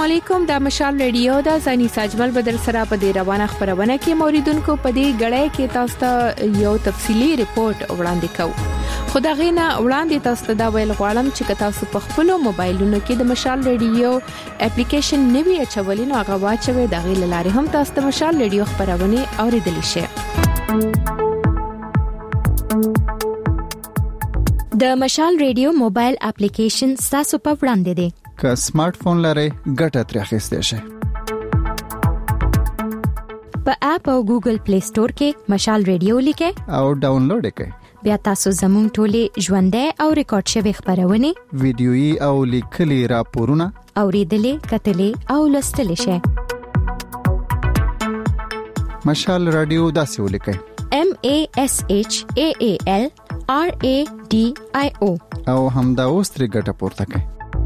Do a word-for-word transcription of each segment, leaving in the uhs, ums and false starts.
السلام علیکم، د مشال ریډیو د زنی ساجمل بدر سره په دې روانه خبرونه کې موریدونکو په دې غړې کې تاسو ته یو تفصیلی ریپورت وړاندې کوم. خو دا غینه وړاندې تاسو ته دا ویل غواړم چې تاسو په خپل موبایلونو کې د مشال ریډیو اپلیکیشن نوی اچولې نو هغه واچوي، دا غي لاره هم تاسو ته مشال ریډیو خبرونه اوریدلی شئ. د مشال ریډیو موبایل اپلیکیشن تاسو په وړاندې دی. که سمارټ فون لرئ ګټه ترې اخیستئ شئ. په اپ او ګوګل پلی سٹور کې مشال ریډیو لیکئ او ډاونلوډ کړئ. بیا تاسو زموږ ټولې ژوندۍ او ریکارډ شوی خبرونه، ویډیويي او لیکلي راپورونه اوریدلې، کتلې او لوستلې شئ. مشال رادیو داسې ولیکئ: M A S H A A L R A D I O او همدا اوس ترې ګټه پورته کړئ.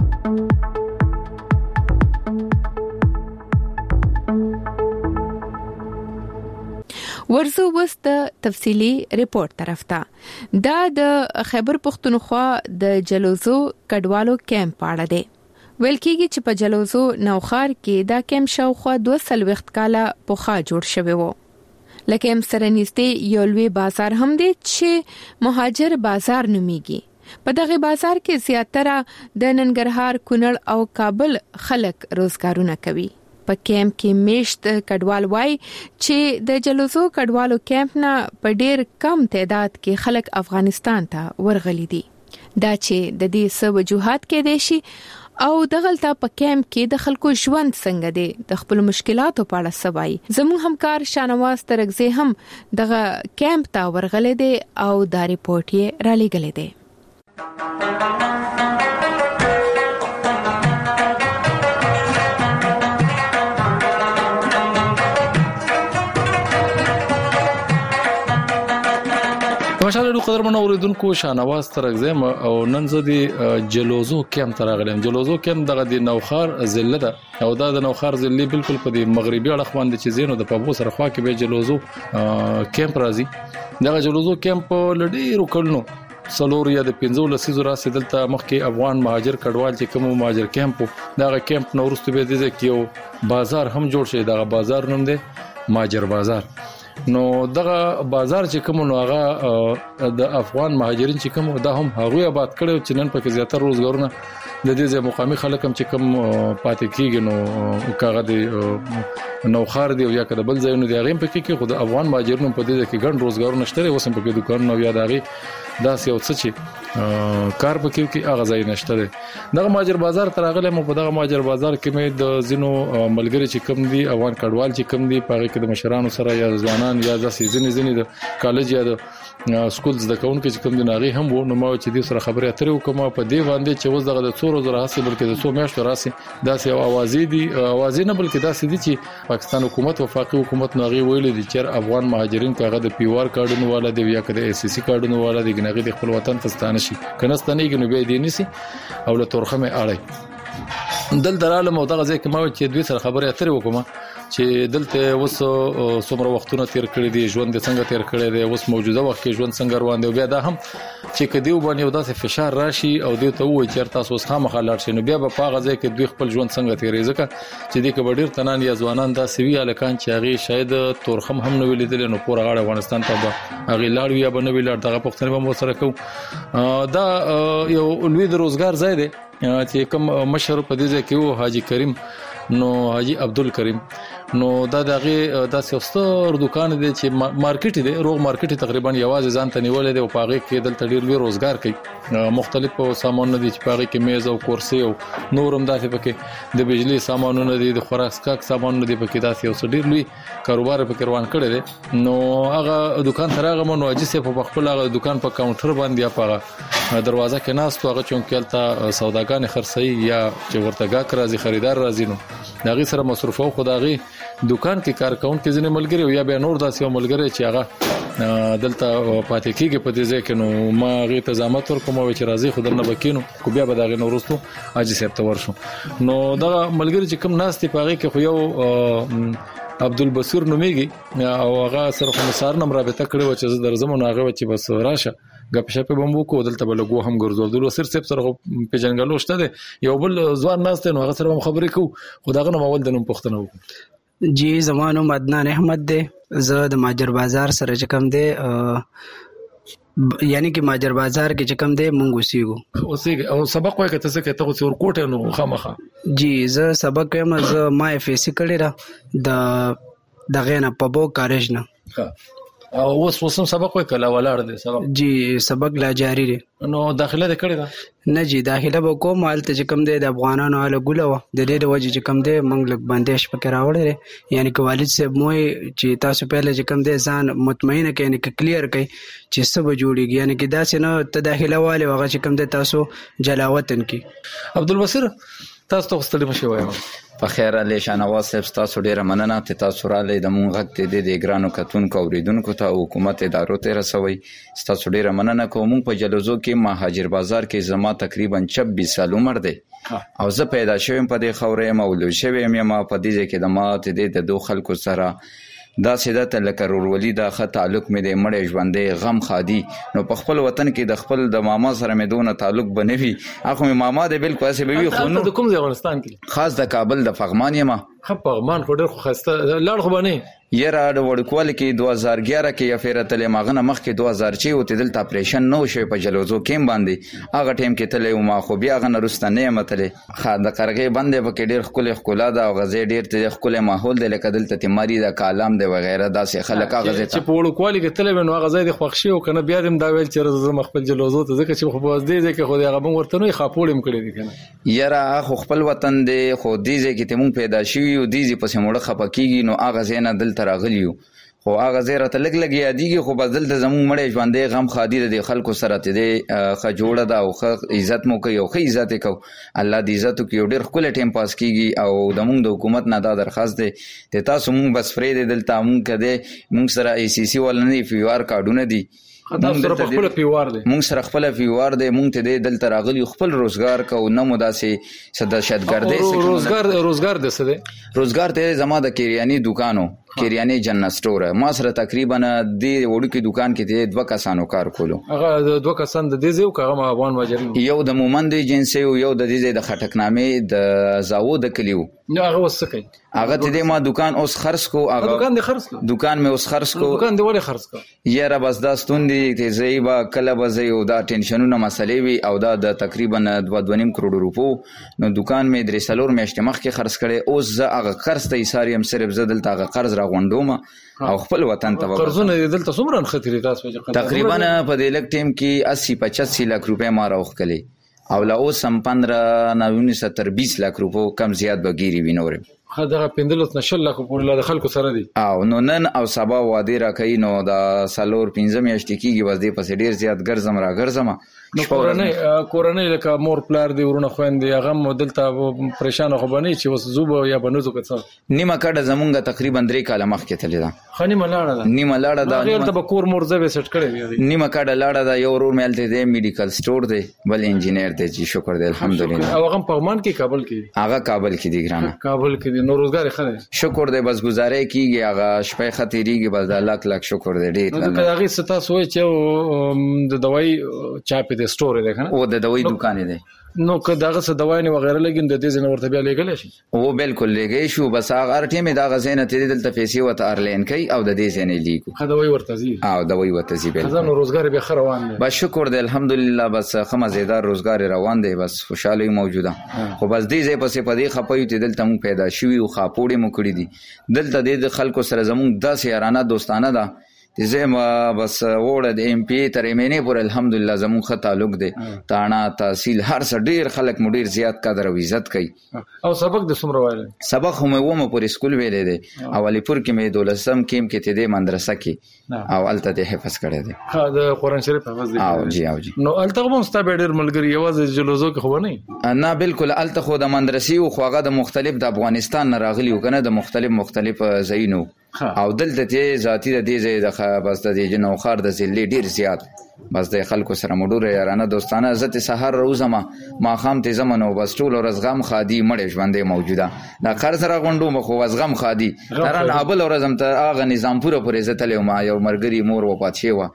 ورزو وست د تفصیلی ریپورت طرف ته. دا د خیبر پختونخوا د جلوزو کډوالو کیمپ اړه دی. ویل کېږي چې په جلوزو نوخار کې دا کیمپ شاوخوا دوه سلويخت کاله پوخا جوړ شوی وو. لکه هم سره نږدې یو لوی بازار هم دی چې مهاجر بازار نومیږي. په دغه بازار کې زیاتره د ننګرهار، کونړ او کابل خلک روزګارونه کوي. په کیمپ کې میشت کډوال وای چې د جلوزو کډوالو کیمپ نه په ډیر کم تعداد کې خلک افغانستان ته ورغلي دي. دا چې د دې سبب وجوهات کې دي شي او دغلطه په کیمپ کې د خلکو ژوند څنګه دي، د خپل مشکلاتو په اړه سوای. زموږ همکار شانواز ترغزی هم دغه کیمپ ته ورغلي دي او دا ریپورت یې را لېږلی دی. ماشاءالله قدرمن اوریدونکو، شانواز ترغزم او نن زه د جلوزو کیمپ ته راغلم. جلوزو کیمپ دغه د نوخار ضلع ده او دا د نوخار ضلع بالکل په د مغربي اړخ باندې چې زینو د پابو سره خوا کې به جلوزو کیمپ راځي. دغه جلوزو کیمپ لډیرو کلنو سلور یا د پنځو لسیزو راسي دلته مخکې افغان مهاجر کډوال چې کوم مهاجر کیمپ دغه کیمپ نورسته به د یو بازار هم جوړ شي. دغه بازار نوم دی مهاجر بازار. نو دغه بازار چې کوم نو هغه د افغان مهاجرین چې کوم دا هم هغه آباد کړي چې نن پکې زیاتره روزګارونه د دې ځای مقامي خلک هم چې کوم پاتې کیږي. نو کاغه د نوخار دی او یا کده بل ځای نو دی هغه پکې کې خود افغان مهاجرینو په دې کې ګڼ روزګارونه شته، اوس هم پکې دکانونه یا دغه داسې او څه چې کار پکې کې هغه ځای نشته دی. دغه مهاجر بازار ترغله مو په دغه مهاجر بازار کې مې د زینو ملګری چې کوم دي افغان کډوال چې کوم دي په کې د مشرانو سره یا ځوانان یا د سیزنې زنی د کالج یا د سکولز د کون کې کوم دي ناغي هم وو. نو ما چې دې سره خبرې اترې وکم په دې باندې چې وز دغه د څورو زره حاصل بلکې د څو میاشتو راسي داسې او اوازې دي اوازې نه بلکې داسې دي چې پاکستان حکومت وفاقي حکومت ناغي ویل دي چې افغان مهاجرین کاغه د پیوار کارډونو والا دی یا کده اس سی کارډونو والا دی ګنغي د خپل وطن فستانه شي کنهستانه کې نو به دي نسی او له تورخمه اړای دل دراله مو دغه ځکه ما چې دوی سره خبرې اترې وکم چې دلته وس څومره وختونه تیر کړی دي، ژوند څنګه تیر کړی دی، اوس موجوده وخت کې ژوند څنګه روان دی. بیا دا هم چې کدیو باندې یو داسې فشار راشي او دوی ته وایي چې تاسو اوس خامخا لاړ شئ، نو بیا په هغه ځای کې دوی خپل ژوند څنګه تیرې ځکه چې د کبډیر تنان یا ځوانان دا سوي الکان چې هغه شاید تورخم هم نه ویلیدل نو پور غاړه افغانستان ته هغه لاړ یا بنوي لاړ دغه پښتنه به مو سره کو. دا یو لوی د روزګار ځای دی چې کوم مشر په دې ځای کې وو حاجی کریم نو حاجی عبدالکریم. نو دا دغه داسې ستر دکان دی چې مارکیټ دی، روغ مارکیټ تقریبا یوازې ځان ته نیولې دی او پاغه کې دلته ډیر لوی روزګار کوي. مختلف سامانونه دي چې پاغه کې میز او کرسي او نورم داسې پکې د بجلی سامانونه دي، د خوراک سکاک سامانونه دي پکې داسې او ډیر لوی کاروبار پکې روان کړی دی. نو هغه دکان تر هغه مونږ اجازه په خپل هغه دکان په کاونټر باندې یا په دروازه کې ناس تو هغه چونکل ته سوداګان خرڅي یا چې ورته گاک راځي خریدار راځي نو دغه سره مصرفو خدایي دکان کې کار کوون کې ځنه ملګری یا به نور داسې ملګری چې هغه دلته پاتې کېږي په دې ځای کې نو ما غي تزامت ورکوم چې راځي خدانه بکینو کو بیا به دغه نورستو اجي سپت ورشو. نو دغه ملګری چې کوم ناس ته پاږي کې خو یو عبدالبصیر نوميږي او هغه سره خو مسار نم رابطه کړو چې درځم نو هغه چې بس راشه غپ شپ بمبو کو دلته بلګو هم ګرځول وسر سپ سره په جنګلو شته دی یو بل ځوان ناس ته نو هغه سره خبرې کو خداغه نو مول د نوم پښتنه وکړه. جی زمانو عدنان احمد دی، زه د ماجر بازار سره چې کوم دی یعنی کې ماجر بازار کې چې کوم دی مونږ اوسېږو. اوسېږي او سبق وایي که ته څه کوې ته خو ورکوټ نو خامخا؟ جی زه سبق وایم، زه ما اف ایس سی کړې ده د دغې نه په بو کالج نه. او اوس اوس هم سبق وایي کله ولاړ دی سبق؟ جی سبق لا جاری دی. نو داخله دې کړې ده؟ نه جی داخله به کوم، هلته چې کوم دی د افغانانو هله ګوله وه، د دې د وجې چې کوم دی موږ لږ بندش پکې راوړی دی. یعنې که والد صاحب مو چې تاسو پهله چې کوم دی ځان مطمئنه کړئ، یعنې که کلیر کړئ چې څه به جوړېږي، یعنې که داسې نه ته داخله والې هغه چې کوم دی تاسو جلاوطن کړي. عبدالبصیر تاسو ته ستړي مه شئ وایم. په خیر علي شاهنواز صاحب تاسو ډیره مننه چې تاسو راغلئ د مونږ غږ ته د ګرانو کتونکو اوریدونکو ته حکومت ادارو ته رسوي. تاسو ډیره مننه کوم. مونږ په جلوزو کې مهاجر بازار کې زما تقریبا چھبیس سال عمر دی او زه پیدا شوم په دې خاورې یم او لوی شوم یم په دې ځای کې د ما ته د دوه خلکو سره دا سیدت لکه رورولي دا ښه تعلق مې د مړی ژوندی غم خادي. نو په خپل وطن کې د خپل د ماما سره مې دونه تعلق به نه وي، اخو مې ماما دی بالکل هسې به وي. خو نو د کوم ځای افغانستان کې؟ خاص د کابل د فغمان یم. ښه پغمان خو ډېر خو ښایسته لاړ خو به نه یاره د وړوکوالي کې دوه هزار ګیاره کې یا فیره تلې ماغه نه مخکې دوه هزار چې وتې دلته اپریشن نه وشوی په جلوزو کیم باندې، هغه ټایم کې تللی وم خو بیا هغه نه وروسته نه یم تللی. ښه د قرغې بند دی پکې ډېر ښکلی ښکلا ده او غزې ډېر ته ښکلی ماحول دی لکه دلته تیماري ده کالام دی وغیره داسې خلک هغه ځای ته چې په وړوکوالي کې تللی وې نو هغه ځای دې خوښ شي او که نه بیا دې هم دا ویل چې زه خپل جلوزو ته ځکه چې خو په دې ځای کې خو د هغه به ورته نه وي خاپوړ هم کړی دی که نه. یاره خو خپل وطن دی خو دې ځای کې ته مونږ پیدا شوي یو دې ځای پسې موړه خفه کېږي نو هغه ځای نه دلته راغلي یو خو هغه ځای راته لږ لږ یادېږي خو بس دلته زمونږ مړی ژوندی غم خادي د دې خلکو سره چې دی ښه جوړه ده او ښه عزت مو کوي او ښه عزت یې کوو. الله دې عزت وکړي او ډېر ښکلی ټایم پاس کېږي او زمونږ د حکومت نه دا درخواست دی چې تاسو مونږ بس پرېږدئ دلته مونږ که دی مونږ سره ای سی سی والا نه دي فیوار کارډونه دي تاسو سره په خپله فیوار دی مونږ سره خپله فیوار دی مونږ ته دی دلته راغلي خپل روزګار کوو نه مو داسې څه دهشتګردۍ روزګار روزګار دی څه دی روزګار دی زما د کریاني دوکانو کریاني جنرال سټور ما سره تقریبا دې وړوکي دوکان کې دی دوه کسانو کار کولو. هغه دوه کسان د دې ځای که هغه افغان مهاجرین یو د مومند ایجنسي و یو د دې ځای د خټکنامې د زاوو د کلي و. نو هغه اوس څه کوي؟ هغه ته دی ما دوکان اوس خرڅ کو هغه دوکان دې خرڅ کو دوکان مې اوس خرڅ کو دوکان دې ولې خرڅ کو؟ یاره بس دا ستون دي چې زه یې به کله به زه یو دا ټینشنونه مسلې وي او دا د تقریبا دوه دوه نیم کروړو روپو نو دوکان مې درې څلور میاشتې مخکې خرڅ کړی اوس زه هغه قرض ته ایسار یم صرف زه دلته هغه قرض راغونډوم او خپل وطن ته قرضونه دلته څومره نښتي دي تاسو؟ تقریبا په دې لږ ټایم کې اسی پچاسی لاک روپۍ ما راوښکلې او لا اوس هم پندره نه ونیسه تر بیس لاک روپو کم زیات به ګیري وي نورې دغه پنځلس نه شل لاکو پورې لا د خلکو سره دي او نو نن او سبا وعدې راکوي نو د څلور پنځه میاشتې کېږي بس دې پسې ډېر زیات ګرځم را ګرځم. نو کورنۍ کورنۍ لکه مور پلار دی ورونه خویندې هغه هم دلته پریشانه خو به نه وي چې اوس ځو به یا به نه ځو که څه؟ نیمه کډه زمونږ تقریبا درې کاله مخکې تللې ده. ښه نیمه لاړه ده نیمه لاړه ده هغې هلته به کور مور ځای به یې سیټ کړی دی؟ نیمه کډه لاړه ده یو ورور مې هلته دی میډیکل سټور دی بل انجینر دی چې شکر دی الحمدلله. او هغه هم پغمان کې کابل کې؟ هغه کابل کې دی ګرانه کابل کې دی. نو روزګار یې ښه دی شکر دی بس گزارې کېږي هغه شپې ښه تېرېږي بس دا لاک لاک شکر دی ډېر. نو که هغې څه تاسو وایي چې د دوایي چاپې دی سټور دی که نه؟ او د دوایي دوکان دی. نو که دغه څه دوایانې وغیره لګي د دې ځای نه ورته بیا لیږلی شي؟ او بالکل لیږی شو بس هغه هر ټایم یې د هغه ځای نه تېري دلته پیسې ورته آرلاین کوي او د دې ځای نه یې لیږو. ښه دوایي ورته ځي او دوایي ورته ځي بالکل. نو روزګار بیا ښه روان دی؟ بس شکر دی الحمدلله بس ښه مزېدار روزګار روان دی بس خوشحالي موجوده. خو بس دې ځای پسې په دې خفه یو چې دلته مونږ پیدا شوي او خاپوړې مو کړي دي دلته دې د خلکو سره زمونږ داسې یارانه دوستانه ده چې زه ما بس وړه د ایم پی تر ایم این اے پورې الحمدلله زمونږ ښه تعلق دی تاڼه تحصیل هر څه ډېر خلک مو ډېر زیات قدر او عزت کوي. او سبق دې څومره ویلی؟ سبق خو مې اومه پورې سکول ویلی دی او علیپور کې مې دولسم کیم کې ته دی مدرسه کې او هلته دې حفظ کړی دی. ښه د قرآن شریف حفظ دی؟ او جی او جی. نو هلته خو هم ستا بیا ډېر ملګري یوازې جلوزو کې خو به نه وي؟ نه بالکل هلته خو د مدرسې و خو هغه د مختلف د افغانستان نه راغلي و که نه د مختلف مختلف ځایونو او دلته ته ذاتي د دې ځای د بس د دې نوښار د ضلعې ډېر زیات بس د خلکو سره مو ډېره یارانه دوستانه زه ته سهار راوځم ماښام ته ځم نو بس ټوله ورځ غم خادي مړی ژوندی موجوده دا قرض راغونډوم خو بس غم خادي ترن بله ورځ هم تر هغه نظامپوره پورې زه تللی وم یو ملګري مور وفات شوې وه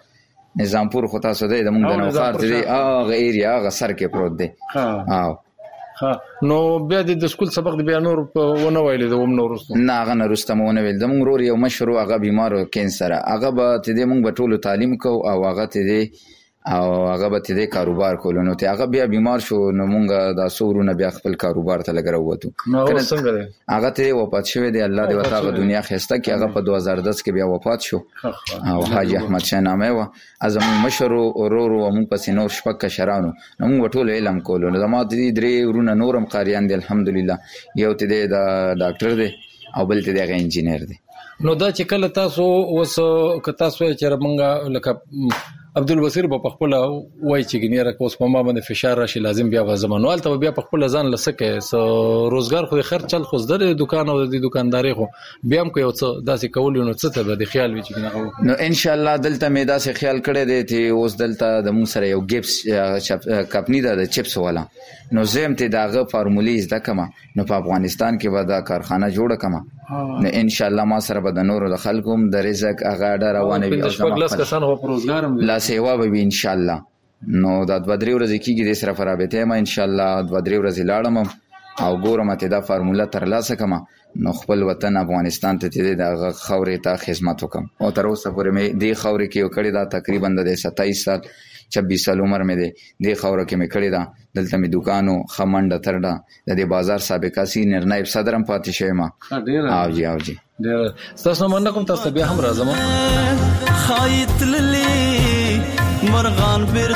نظامپور خو تاسو دی د مونږ د نوخار دی هغه ایریا هغه سر کې پروت دی. ها ها نو بیا د سکول سبق د بیا نور په ونه ویل د وم نور وروسته نه هغه نه وروسته مو ونه ویل د مونږ رور یو مشهور هغه بیمار کینسر هغه به ته د مونږ په ټولو تعلیم کو او هغه ته دی او هغه به ته د کاروبار کولو نو ته هغه بیا بیمار شو نو مونږ د سورونه بیا خپل کاروبار ته لګرو وته کنه څنګه دی هغه ته وفات شوی دی الله دې وتعالى غ دنیا خسته کې هغه په دوه هزار دس کې بیا وفات شو او حاجی احمد شاه نامه و ازم مشهور اورور او مونږ پسې نور شپک شرانو نو مونږ ټول علم کولو نو زما دې درې ورونه نورم قاریان دي الحمدلله یو ته د ډاکټر دی او بل ته د انجینر دی. نو دا چې کله تاسو وس ک تاسو چې مونږه لکه عبدالبصیر په خپل وای چې ګنیره کوس په ما باندې فشار راشي لازم بیا په زمانوال ته بیا په خپل ځان لسکه سو روزګار خو خرچ چل خو زده دکان او د دکانداري خو بیا هم کوي څه داسې کول نو څه ته د خیال وی چې نو ان شاء الله دلته مې داسې خیال کړی دی چې اوس دلته د مون سره یو ګیپس کمپنی ده د چپس والا نو زم ته داغه فارمولې زده کما نو په افغانستان کې به دا کارخانه جوړه کما نو ان شاء الله ما سره به د نورو د خلکوم د رزق هغه ډیر روانه وي او شپږ کسان هو روزګارم لا سیوا به ان شاء الله نو د دوه درې ورځې کېږي د سره فرابته ما ان شاء الله دوه درې ورځې لاړم او ګورم ته دا فارموله تر لاسه کما نو خپل وطن افغانستان ته د خاورې ته خدمت وکم او تر اوسه پورې مې د خاورې کې وکړی دا تقریبا د ستایس سال छब्बीस साल उम्र में दे दे खौर के में खड़ी दा दलता में दुकानों खमंड थरडा दे बाजार साबिका सीनियर नायब सदरम पाती शेमा आओ जी आओ जी तاسو منکم تاسو بیا هم راځم خایت للی مرغان بیر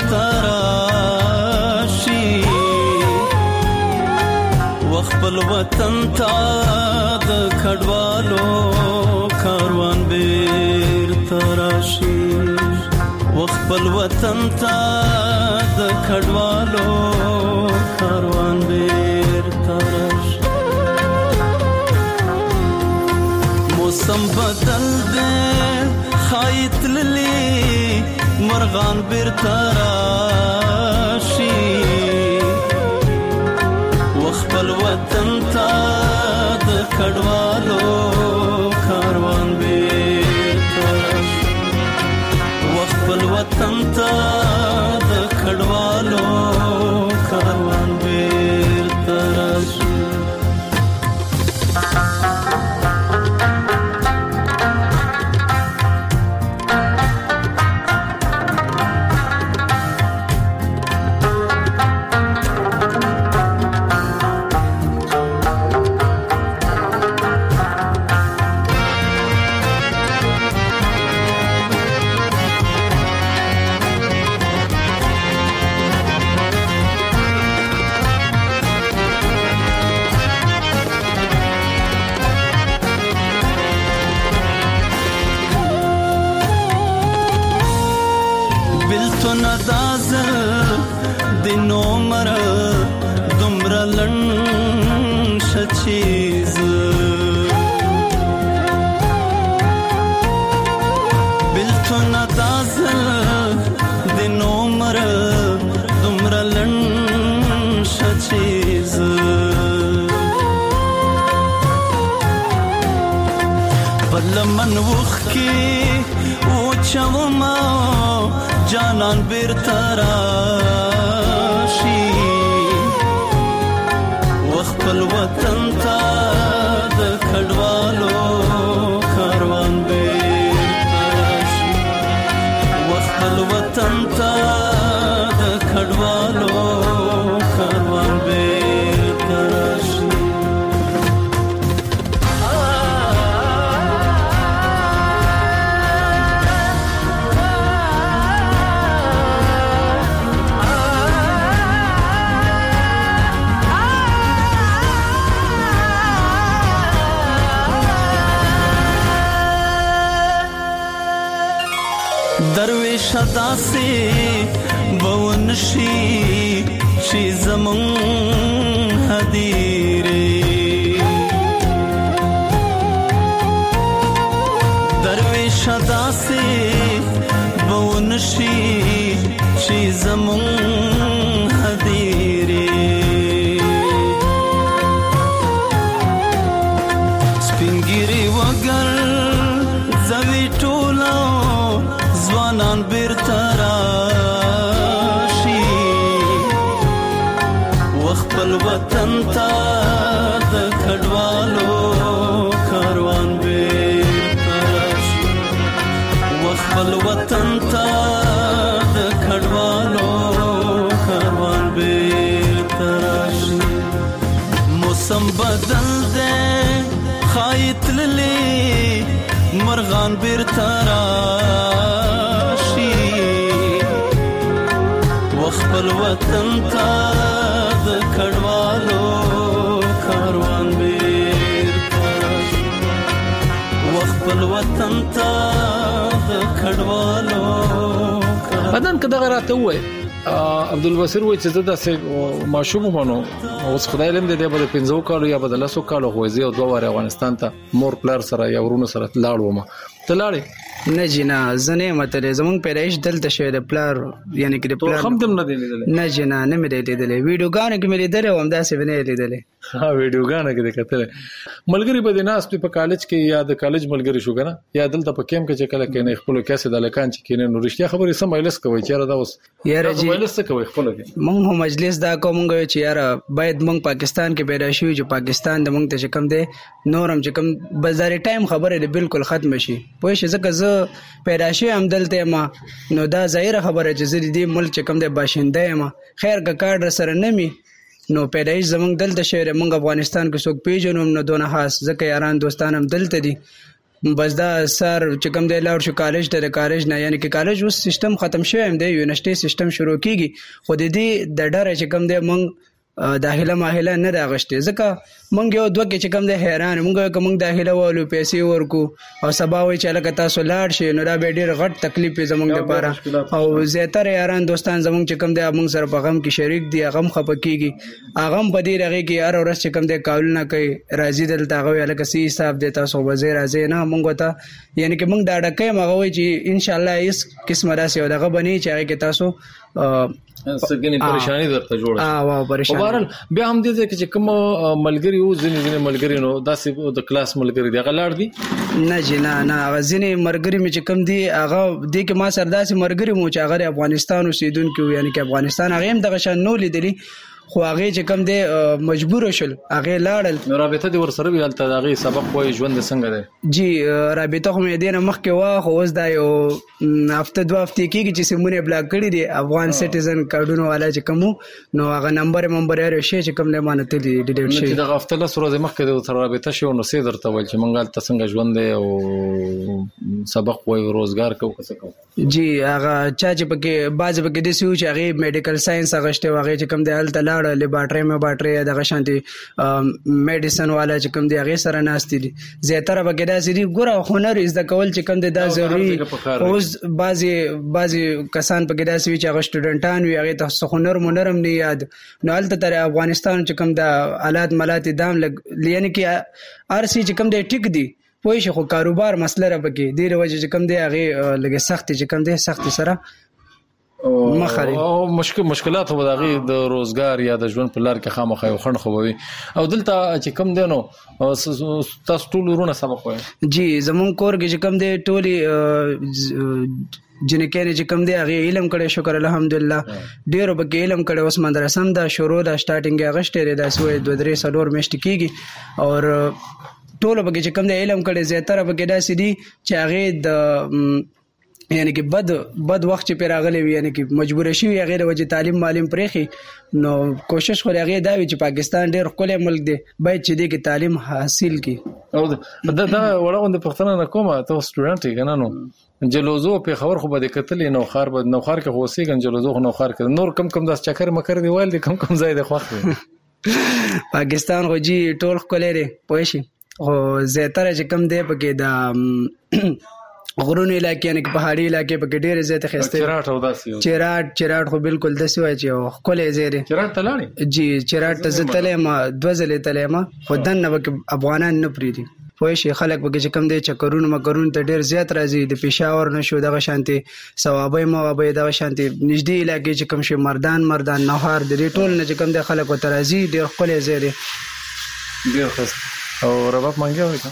تراشی وخپل وطن تا د کډوالو کاروان بیر تراشی وخپل وطن تا د کډوالو کاروان بیر تراشی موسم بدل دے خایت للی مرغان بیر تراشی وخپل وطن تا د کډوالو کاروان بیر تراشی وخپل وطن تا د کډوالو کاروان بیر تراشی چیز بلتو ندازل دین عمر دمر لنش چیز بل من وخی او چوما جانان بیر تراشی وخپل وطن تا د کډوالو کاروان بیر تراشی وخپل وطن تا د کډوالو کاروان بیر تراشی درویش داسې بونشي چې زمون هدیره درویش داسې بونشي چې زمون هدیره سپینګری وګر زوی ټولو زوانان بیرته مرغان بیرته راشي وخپل وطن ته د کډوالو کاروان بیرته وخپل وطن ته د کډوالو بدن کده راته وای عبدالبصیر وای چې زدا سه ماشوم مونږ اوس خدای لم دې په پنځو کالو یا بدل سو کالو خوځي او دوه واره افغانستان ته مور پلار سره یا ورونو سره لاړو ما ته لاړې نه جنا زنه متل زمون پیدایش دلته شوی د پلار یعنی کې د پلار هم دم نه دی لیدل نه جنا نه مې لیدل ویډیوګان کې مې لیدل او هم دا څه نه لیدل ها ویډیوګان کې کتل ملګری به د ناس په کالج کې یا د کالج ملګری شو کنه یا دلته په کیم کې چې کله کې نه خپل کیسه د لکان چې کې نه رښتیا خبرې سم ایلس کوي چې را دا اوس یاره جی ایلس کوي خپل کې مونږ هم مجلس دا کومږ چې یاره باید مونږ پاکستان کې پیدا شو چې پاکستان د مونږ ته کم دی نورم چې کم بازاري ټایم خبره دی بالکل ختم شي پوه شي ځکه زه پیدا شي هم دلته ما نو دا ظاهر خبره چې زه دې ملک چې کم دی باشنده یم خیر کا کارډ سره نمی نو پیدایش زمونږ دلته شهر مونږ افغانستان کې څوک پیژنوم نو دونه خاص ځکه یاران دوستان هم دلته دي بس دا سر چې کوم دی لاړ شو کالج ته د کالج نه یعنی کې کالج اوس سیستم ختم شوی هم دی یونیورسيټي سیستم شروع کیږي خو د دې د ډر چې کوم دی مونږ داخله ماهله نه راغشته ځکه مونږ یو دوه کې چې کوم دی حیران مونږ کوم داخله والو پیسې ورکو او سبا وي چې لکه تاسو لاړ شي نو دا به ډیر غټ تکلیف زمونږ لپاره او زیاتره یاران دوستان زمونږ چې کوم دی مونږ سره په غم کې شریک دي غم خپکیږي هغه په دې رغه کې هر ورځ چې کوم دی کول نه کوي راځي دلته هغه لکه سی حساب دی تاسو وزیر راځي نه مونږ ته یعنی کې مونږ دا ډکه مغه وي چې ان شاء الله هیڅ قسمه راسي او دغه بني چې هغه کې تاسو سګنی پریشانی درته جوړه اه واه پریشانی وبارل بیا هم دې چې کوم ملګری او ځینې ځینې ملګری نو داسې د کلاس ملګری دی غلاړ دي نه جنا نه ځینې مرګري مې چې کوم دي هغه دې کې ما سره داسې مرګري مو چې هغه افغانستان اوسیدونکو یعنی کې افغانستان هغه هم دغه شان نو لیدلی خو هغه چې کوم دی مجبور شول هغه لاړل نو رابطه دي ور سره ویل ته هغه سبق وای ژوند څنګه دی جی رابطه خو مې دینه مخ کې وا خو اوس دا یو هفته دوه هفته کېږي چې سیمونه بلاک کړی دي افغان سټیزن کارډونو والا چې کوم نو هغه نمبر نمبر یې شي چې کوم نه مانته دي ډیټ شي چې د هفته له سره مخ کې د رابطه شو نو سي درته ول چې مونږه تاسو څنګه ژوند دی او سبق وای روزګار کو څه کو جی هغه چا چې پکې باز پکې د سيو چې هغه میډیکل ساينس هغه شته هغه چې کوم دی هلته لیبارټری مې باټری دغه شانتي میډیسن والا چې کوم دی هغه سره ناشتي دي زیاتره بګی دا سری ګوره هنر از د کول چې کوم دی دا ضروري اوس بعضي بعضي کسان بګی دا سوي چې هغه سټوډنټان وي هغه ته هنر مونرم نه یاد نو هلته تر افغانستان چې کوم دا آلات ملات دام لګ یعنی کې ارسي چې کوم دی ټیک دی پوه شي خو کاروبار مسله را بګی دی وجه چې کوم دی هغه لګي سخت چې کوم دی سخت سره مخاري او مشکل مشکلات هو دغه د روزګار یا د ژوند په لار کې خامخا یو خند خووي او دلته چې کم دینو تاسو ټول ورونه سبق وایي جی زمون کور کې چې کم دی ټولي جنې کې چې کم دی هغه علم کړي شکر الحمدلله ډیرو به علم کړي اوس مدرسه هم دا شروع دا سٹارټینګ اگست لري دا سوې دوه درې سلور میشت کیږي او ټول به چې کم دی علم کړي زیاتره به دا سدي چې هغه د یعنی کې بد بد وخت چې پیراغلي وي یعنی کې مجبور شي غیر وجه تعلیم معلم پرېخي نو کوشش خو هغه دا وي چې پاکستان ډېر خپل ملک دی باید چې دې کې تعلیم حاصل کړي او دا دا وړاندې پښتنه نه کومه ته سټوډنټ یې کنه نو جلوزو په خبر خو به کتلې نو خار به نو خار کې هوسي ګن جلوزو نو خار کې نور کم کم داس چکر مکر دی وایل کم کم ځای دی خوخ پاکستان خو جی ټول خپل لري پوه شي او زیاتره چې کم دی پکې دا غرونو علاقې نه کې پهاړي علاقې په کې ډېر زیات خسته چراټ او داسي چراټ چراټ خو بالکل داسي وای چې خولې زیره چراټ تلاړي جی چراټ ته زتلې ما دوزلې تلې ما خدان نه وک افغانان نه پریدي پوه شي خلک به چې کم دی چکرونه مکرون ته ډېر زیات راځي د پېښور نشو دغه شانتي ثوابي موابي دغه شانتي نږدې علاقې چې کم شي مردان مردان نهار د دې ټول نه چې کم دی خلک وته راځي ډېر خولې زیره ډېر خسته او رباب مانګه وای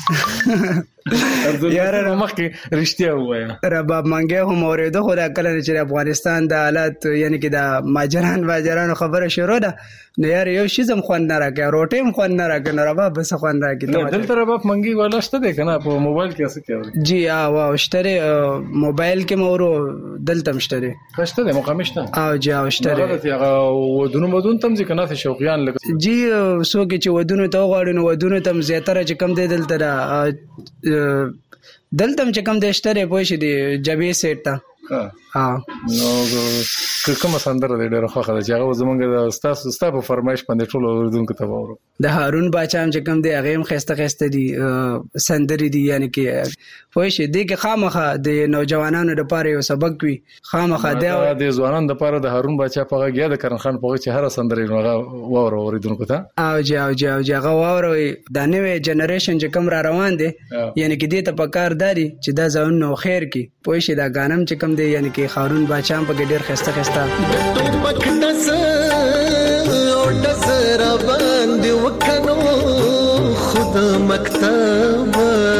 یاره مخکې رښتیا وایم رباب مانګه هم اورېدو خو دا کله چې افغانستان د حالات یعنی کې د ماجران واجران خبره شروع ده نو یاره یو شي زم خوان نه راکې روټي هم خوان نه راکې نو رباب بس خوان راکې دلته رباب مانګي ولا شته ده کنه په موبایل کې څه کوي جی اه واو شته موبایل کې مورو دلته مشته خشته ده مقامشته او جی او شته هغه ودونو مدون تم ځکه نه شوقيان لګ جی سو کې چې ودونو ته غواړي نو ودونو تم زیاتره چې کم دی دلته دلته چې کوم د شتره پوه شي د جبې سیټ ته ها نو کومه سندره د ډېر خوخه چې هغه زمونږ د استاد استاد په فرمایش باندې ټول اوریدونکو ته وورو د هارون باچا هم چې کوم دی هغه هم خسته خسته دي سندري دي یعنی کې پوه شي د کې خامخه د نوجوانانو لپاره یو سبق وي خامخه د ځوانانو لپاره د هارون باچا په غږ د کرن خان په غږ چې هر سندري هغه وورو اوریدونکو ته او جا او جا هغه وورو د نوې جنریشن چې کوم را روان دي یعنی کې دې ته پکار داري چې دا ځون نو خیر کې پوه شي دا غانم چې کوم دی یعنی کې هارون باچا په ډېر خسته خسته ټوپک دز او دز را باندې وکنو خود مکتب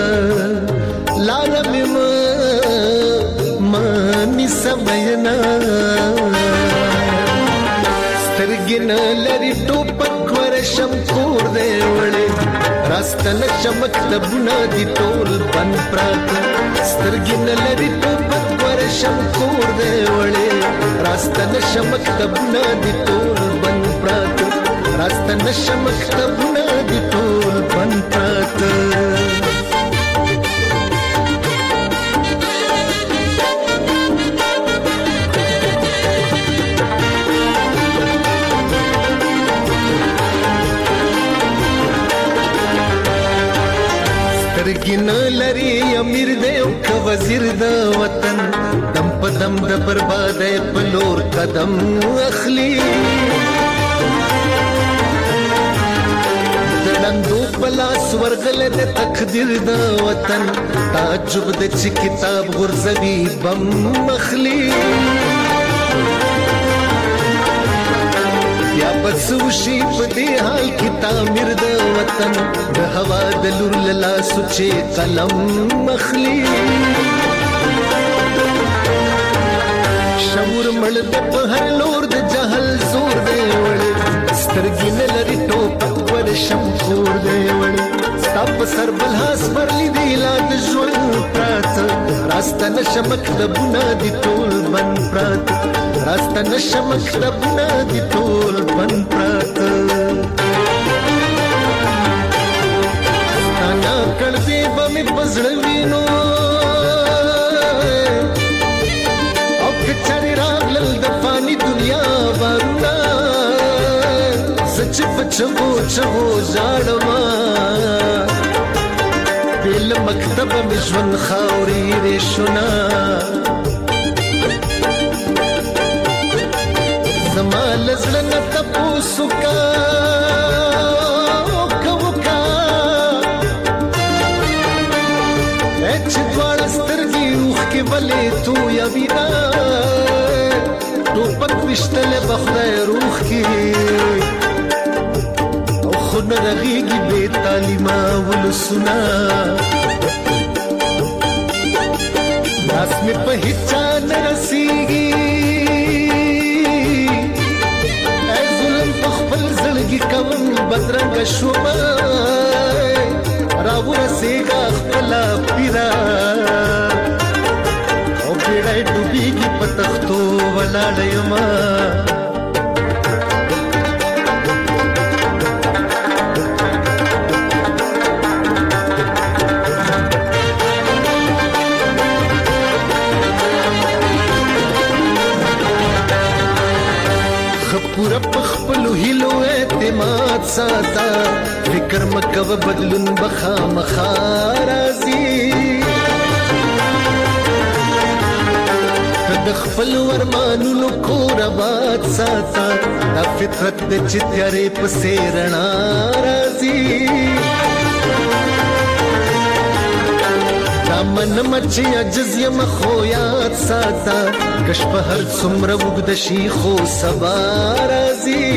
لالم ما مانی سمینا سترګن لري ټوپک ورشم کور دی وړي راستل شمکتبونه دي ټول بن پرات سترګن لري ټوپک ورشم کور دی وړي راستل شمکتبونه دي ټول بن پرات راستل شمکتبونه دي ټول بن پرات سترګین لري امیر دی او ک وزیر د وطن دم په دم د بربادۍ په لور قدم اخلي دندو پلاس ورغل د تقدیر د وطن تعجب د چې کتاب غرزوي بم مخلي یا بسوشي په دې حال کې تعمیر د وطن د هوا د لور لا سوچې قلم مخلي شعور مړ د په هر لور د جهل زور دی وړي سترګې نه لري ټوپک ور شم کور دی وړي ستاپ سر بلهاس ورلی دی لا د ژوند پرات راسته نشمک د بنا دی ټول بن پرات راسته نشمک د بنا دی ټول بن پرات انا کړ دې بمې پزړوینو او کچري راغلل د فانی دنیا ورنا سچ پچو چو ځړما بل مکتب مشون خاوري رښنا زمال زلن تپوسو کا کوکا اچ دوړ سترګي روح کې بلې تو یا وینا ټوپک وشتل بخدای روح کې خود رغیگی بے تعلیمہ ولسنا ناس میں پہچان رسیگی اے ظلم پخپل زلگی کون بدرنگ شوما راو رسیگا خپلا پیرا او بیڑای ڈوبیگی پتختو ولا لیما پورا پخپلو هیلو اعتماد ساتا فکر مکو بدلون بخا مخارازی تد خپل ورمانو کور آباد ساتا دا فطرت د چتیارې پسې رڼا راځي من مچ عجز یم خو یاد ساتا کش په هر څومره وګد شي خو سبا راځي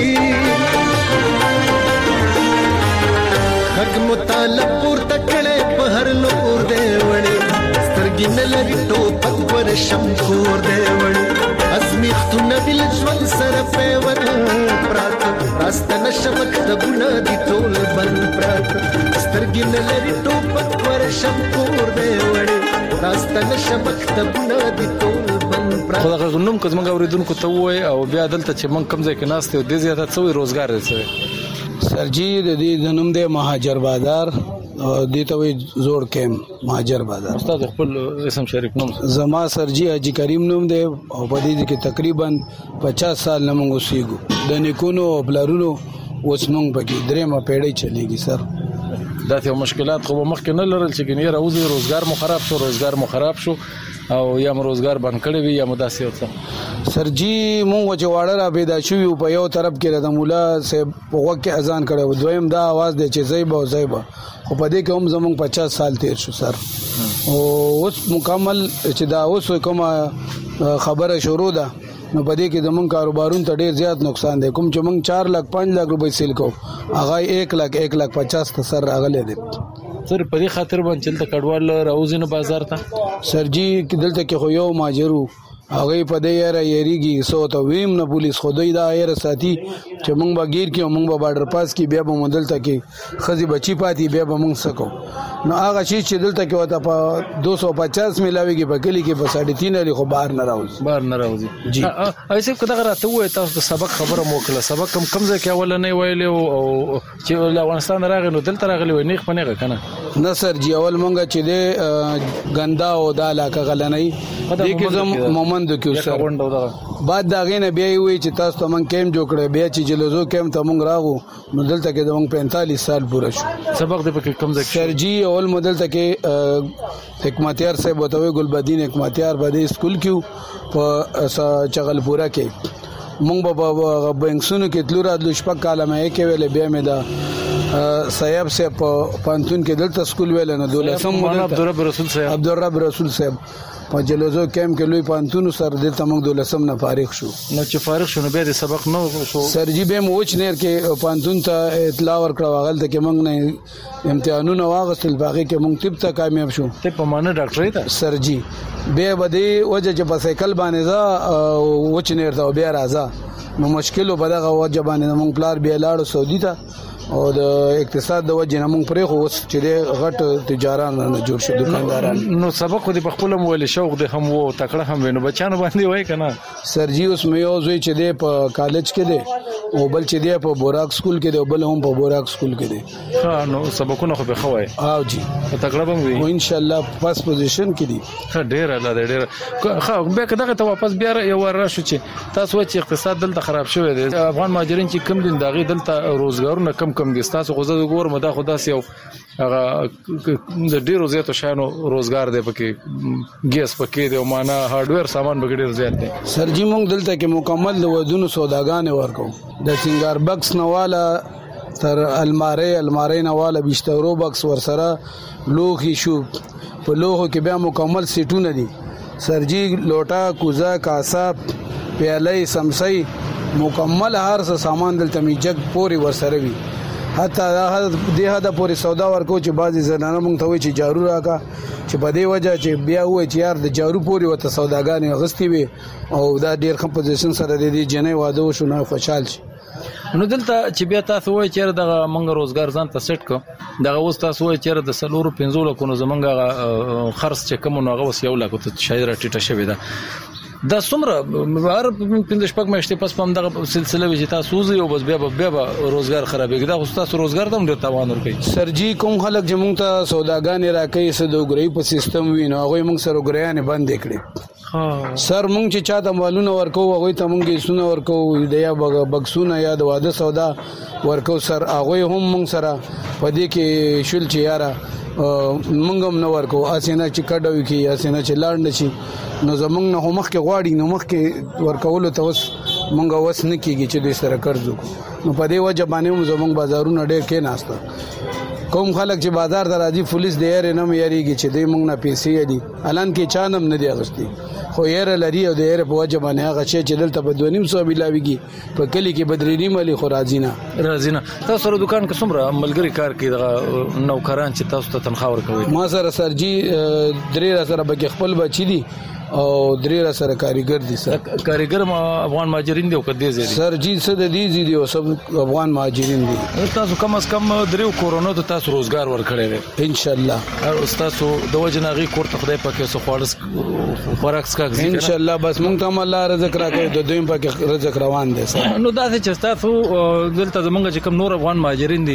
حق مطالب پورته کړي په هر لور دی وړي سترګې نه لري ټوپک ور شم کور دی وړي ازمیختونه بل ژوند سره پیوند پرات راست نشمک د ګنا دي ټول بند پرات سترګې نه لري ټوپک ور شم کور دی وړي راست نشمک د ګنا دي ټول بند پرات خو دا غنوم کوم اوریدونکو ته وای او بیا دلته چې من کم ځای کې ناست دی د زیاته څوې روزګار دی سرجی د دې د نوم د مهاجر بازار دته وی زوړ کیم مهاجر بازار. استاد خپل اسم شریف نوم؟ زما سرجی حاجی کریم نوم دی او په دې کې تقریبا پچاس سال نه موږ اوسېږو. د نیکونو پلارونو اوس موږ پکې درېمه پیړۍ چلیږي سر. دا ته مشکلات خو مخکې نه لرل چې ګنې راوځي روزګار مو خراب شو روزګار مو خراب شو او یا مو روزګار بند کړی وي یا مو داسې وڅ سرجی مونږ چې واړه را پیدا شو په یو طرف کې د مولا صاحب په وخت کې اذان کړو دویم دا आवाज دی چې زیبا او زیبا خو په دې کې هم زمونږ پچاس سال تیر شو سر. او اوس مکمل چې دا اوس کومه خبره شروع ده نو په دې کې زمونږ کاروبارون ته ډیر زیات نقصان دی. کوم چې مونږ چار لک پنځه لک روپۍ سیل کو هغه یک لک یک لک پچاس ته سر راغلی دی. سر په دې خاطر باندې چې د کډوال راوځي نو بازار ته سرجی دلته کې خو یو ماجرو هغه په دې یاره یریږي سو ته ویم نه پولیس خو دوی دا یاره ساتي چې مونږ به گیر کې مونږ به بارډر پاس کې بیا به مدلته کې خزي بچی پاتې بیا به مونږ سکو نو هغه شی چې دلته کې وته په دو سو پچاس ملاويږي په کلی کې په ساڑھے تین لري خو بهر نه راوځي بهر نه راوځي جی. ایسه کدا راته وای تاسو سبق خبره موکله سبق کم کم ځکه اول نه ویل او چې افغانستان راغلی نو دلته راغلی و نه خپنه کنه نه سر جی اول مونږ چې دې ګندا او دا علاقه غلنۍ دې کې زم مومند کې سر بعد دا غینه بیا وی چې تاسو ته مونږ کیم جوړ کړی بیا چې جلوزو کیم ته مونږ راغو نو دلته کې مونږ پینتالیس سال پوره شو. سبق دې پکې کم ځکه سر جی اول مدل ته کې حکمتیار صاحب وتوي ګلبدین حکمتیار باندې سکول کې په چغلپورا کې مونږ په بنکسونو کې تلو راتلو شپږ کاله مې کې ویلې بیا مې دا صاحب سے په پانتون کې دلته سکول ویل نه دولسم عبدالرب رسول صاحب عبدالرب رسول صاحب په جلوزو کیم کې لوی پانتون سر دلته موږ دولسم نه فارغ شو. نو چې فارغ شو نو بیا د سبق نو شو سر جی به موچ نیر کې پانتون ته اطلاع ورکړه واغل ته کې موږ نه امتحانونه واغستل باقي کې موږ طب ته کامیاب شو. ته په مانه ډاکټرې ته سر جی به بده وجه چې په سایکل باندې ځا وچ نیر ته بیا راځه نو مشکل په دغه وجه باندې موږ پلار بیا لاړو سعودي ته او د اقتصاد د وجه نه موږ پرې خو اوس چې غټ تجاران نه جوړ شو دکانداران نو سبق خو دې په خپل مول شوق دې هم وو تکړه هم وینو بچانو باندې وای کنه سر جی اوس مې یو زوی چې دې په کالج کې دی او بل چې دې په بوراک سکول کې دی او بل هم په بوراک سکول کې دی. ها نو سبقونه خو به خوای او جی تکړه به وي او ان شاء الله فرست پوزیشن کې دي. ها ډیر الله دې ډیر خو به کداغه ته واپس بیا یو راشو چې تاسو چې اقتصاد دلته خراب شوی دی افغان مهاجرین چې کم دین داغي دلته روزګارونه کم کم دي تاسو غوځه وګورم دا خدا سي او هغه د ډیرو زیاتو شانو روزګار دی پکې ګیس پکې دی او معنا هارډویر سامان پکې ډیر زیات دی. سر جی مونږ دلته کې مکمل د ودونو سوداګانې ورکو د سنگار بکس نواله تر الماری الماری نواله بشتورو بکس ورسره لوخي شو په لوخو کې بیا مکمل سیټونه دي سر جی لوټا کوزا کاسا پیاله سمسي مکمل هر څه سامان دلته می جگ پوری ورسره وي حتی دا هدا پوری سودا ورکو چې بعضی زنانه مونږ ته وي چې جارو راکا چې په دې وجه چې بیا وای چې یار د جارو پوری وته سوداګانې غستی وي او دا ډیر کم پوزیشن سره د دې جنې واده وشو نه خوشحال شي. نو دلته چې بیا تاسو وای چې دغه مونږ روزګار ځان ته سیټ کو دغه اوس تاسو وای چې د سلورو پنځولو کو نو زمونږ خرڅ چې کوم نو هغه وس یو لا کو ته شاید راټیټه شوی ده دا څومره هر پنځه شپږ میاشتې پس په دغه سلسله وی چې تاسو زه یو بس بیا بیا روزګار خرابېږي دا خو تاسو روزګار دم ډیر تاوان ورکړي. سر جی کوم خلک چې مونږ ته سوداګانې راکړي سوداګرۍ په سیستم وینو هغه مونږ سره ګریانه بند کړي. ها سر مونږ چې چاته مالونه ورکو هغه ته مونږ سونه ورکو د یا بکسونه یا د واده سودا ورکو سر هغه هم مونږ سره پدې کې شول چې یاره مونږ هم نه ورکو اسینه چې کډوي کې اسینه چې لاړ نشي نو زمونږ نه مخ کې غواړي نو مخ کې ورکول ته اوس مونږ اوس نه کیږي چې دوی سره قرض وکړو نو په دې وجه باندې زمونږ بازارونه ډېر کې ناشته کوم خلک چې بازار ته راځي پولیس دې یې نه مېریږي چې دوی مونږ نه پیسې دي الان کې چانم نه دی اغستی خو یې لري او دې یې په وجه باندې هغه چې دلته په دوه نیم سو ملاويږي په کلی کې بدرېنی ملي خو راځي نه راځي نه. تاسو سره دکان کې څومره ملګری کار کوي دغه نوکران چې تاسو ته تنخواه ورکوي؟ ما سره سر جی درې سره به خپل بچی دي او درې سره کاریګر دي سر. کاریګر افغان مهاجرین دي او کدي زی سر جی څه د دې زی دي او سب افغان مهاجرین دي. تاسو کم از کم درې کورونو ته تاسو روزګار ورکړی دی ان شاء الله او تاسو د وجناغي کور ته خدای پاک سو خوړس خوراک سکا ان شاء الله بس مونږ ته الله رزق راکړي د دویم پاک رزق روان دي سر. نو دا چې تاسو دلته زمونږ چې کم نور افغان مهاجرین دي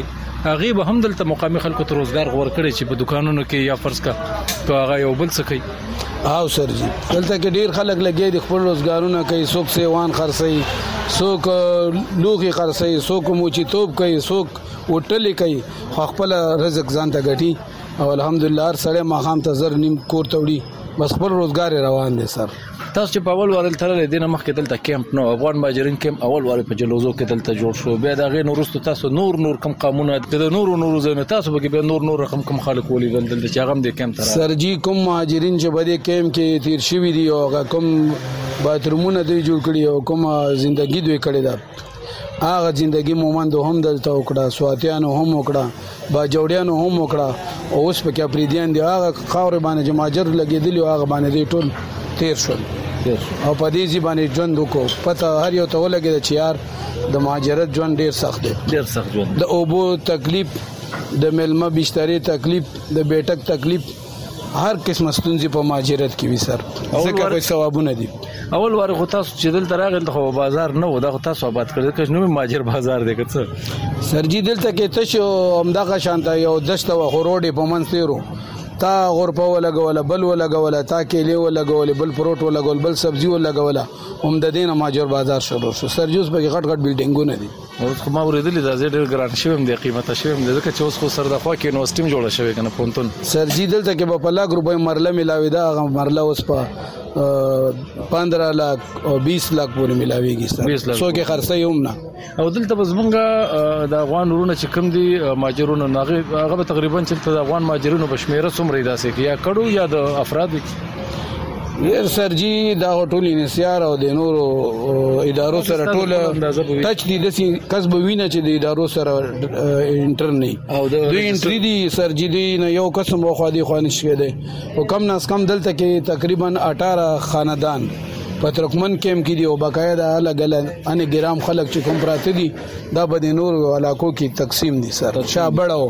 هغه به هم دلته مقامي خلکو ته روزګار ورکړي چې په دکانونو کې یا فرض کا که هغه یو بل څه کوي. او سر جی دلته کې ډیر خلک لګي د خپل روزګارونه کوي، څوک سیوان خرڅي، څوک لوخي خرڅي، څوک موچي توپ کوي، څوک هوټل کوي، خپل رزق ځان ته ګټي او الحمدلله هر سړی ماخام ته زر نیم کور ته وړي، بس خپل روزګار روان دي. سر تاسو چې په اول وارل تلل دي نه مخکې دلته کیمپ نو افغان مهاجرین کیمپ اول وارل په جلوزو کې دلته جوړ شو، بیا دا غي نورستو تاسو نور نور کم قانونه د نور نور زنه تاسو به به نور نور رقم کم خلک ولې دلته چې هغه د کیمپ تر سر جی کوم مهاجرین چې بده کیمپ کې تیر شوی دي او کوم باترومونه دوی جوړ کړی او کوم ژوندۍ دوی کړی دا هغه ژوندۍ مومند هم دلته وکړه، سواتیانو هم وکړه، با جوړیانو هم وکړه او اوس په کې پریديان دی هغه خاور باندې جماجر لګیدلی او هغه باندې دی ټول تیر شول او په دې ځبانې ژوند وکړو. پته هر یو ته ولګید چې یار د مهاجرت ژوند ډیر سخت دی، ډیر سخت ژوند، د اوبو تکلیف، د ملمه بشتري تکلیف، د بیٹک تکلیف، هر قسم ستونزې په مهاجرت کې وي. سر ځکه په ثوابونه دي. اول واره خو تاسو چې دلته راغل خو بازار نه و، دا خو تاسو آباد کړل که نو مهاجر بازار دی که څه سر جی دلته کې تاسو همدغه شانته یو دشته و خروډي په منځ تیرو، تا غرپه ولګوله، بل ولګوله، تا کېلې ولګولې، بل پروت ولګول، بل سبزی ولګوله، هم د دینه مهاجر بازار شروع شو. سرجوس په غټ غټ بلډینګونه دي. اوس خو ما ورېدلې دا ډېر ګران شوم دی، قیمته شوم دی ځکه چې اوس خو سر د خوا کې یونیورسيټي جوړه شوې کنه پونتون. سرجی دلته کې په لاک روپۍ مرله ملاوي دا هغه مرله اوس په پندرہ لاک او بیس لاک پورې ملاويږي. سر سو کې خرڅي هم نه. او دلته بزمنګ د افغان ورونه چې کوم دي مهاجرونو هغه به تقریبا چې د افغان مهاجرونو په شمیره څومره داسې کې یا کډو یا د افراد ډیر سرجی دا ټول انسیار او د نورو ادارو سره ټول ټچ دي، د کسب وینه چې د ادارو سره انټر نه او دوی انټری دي. سرجی دی نه یو قسم خو دي خو نشي دی او کم ناس کم دلته کې تقریبا اٹھارہ خاندان په ترکمن کېم کې دی او باقاعده الګ الګ ان ګرام خلک چې کوم پراته دي دا به د نورو علاقو کې تقسیم دي. سر شابړو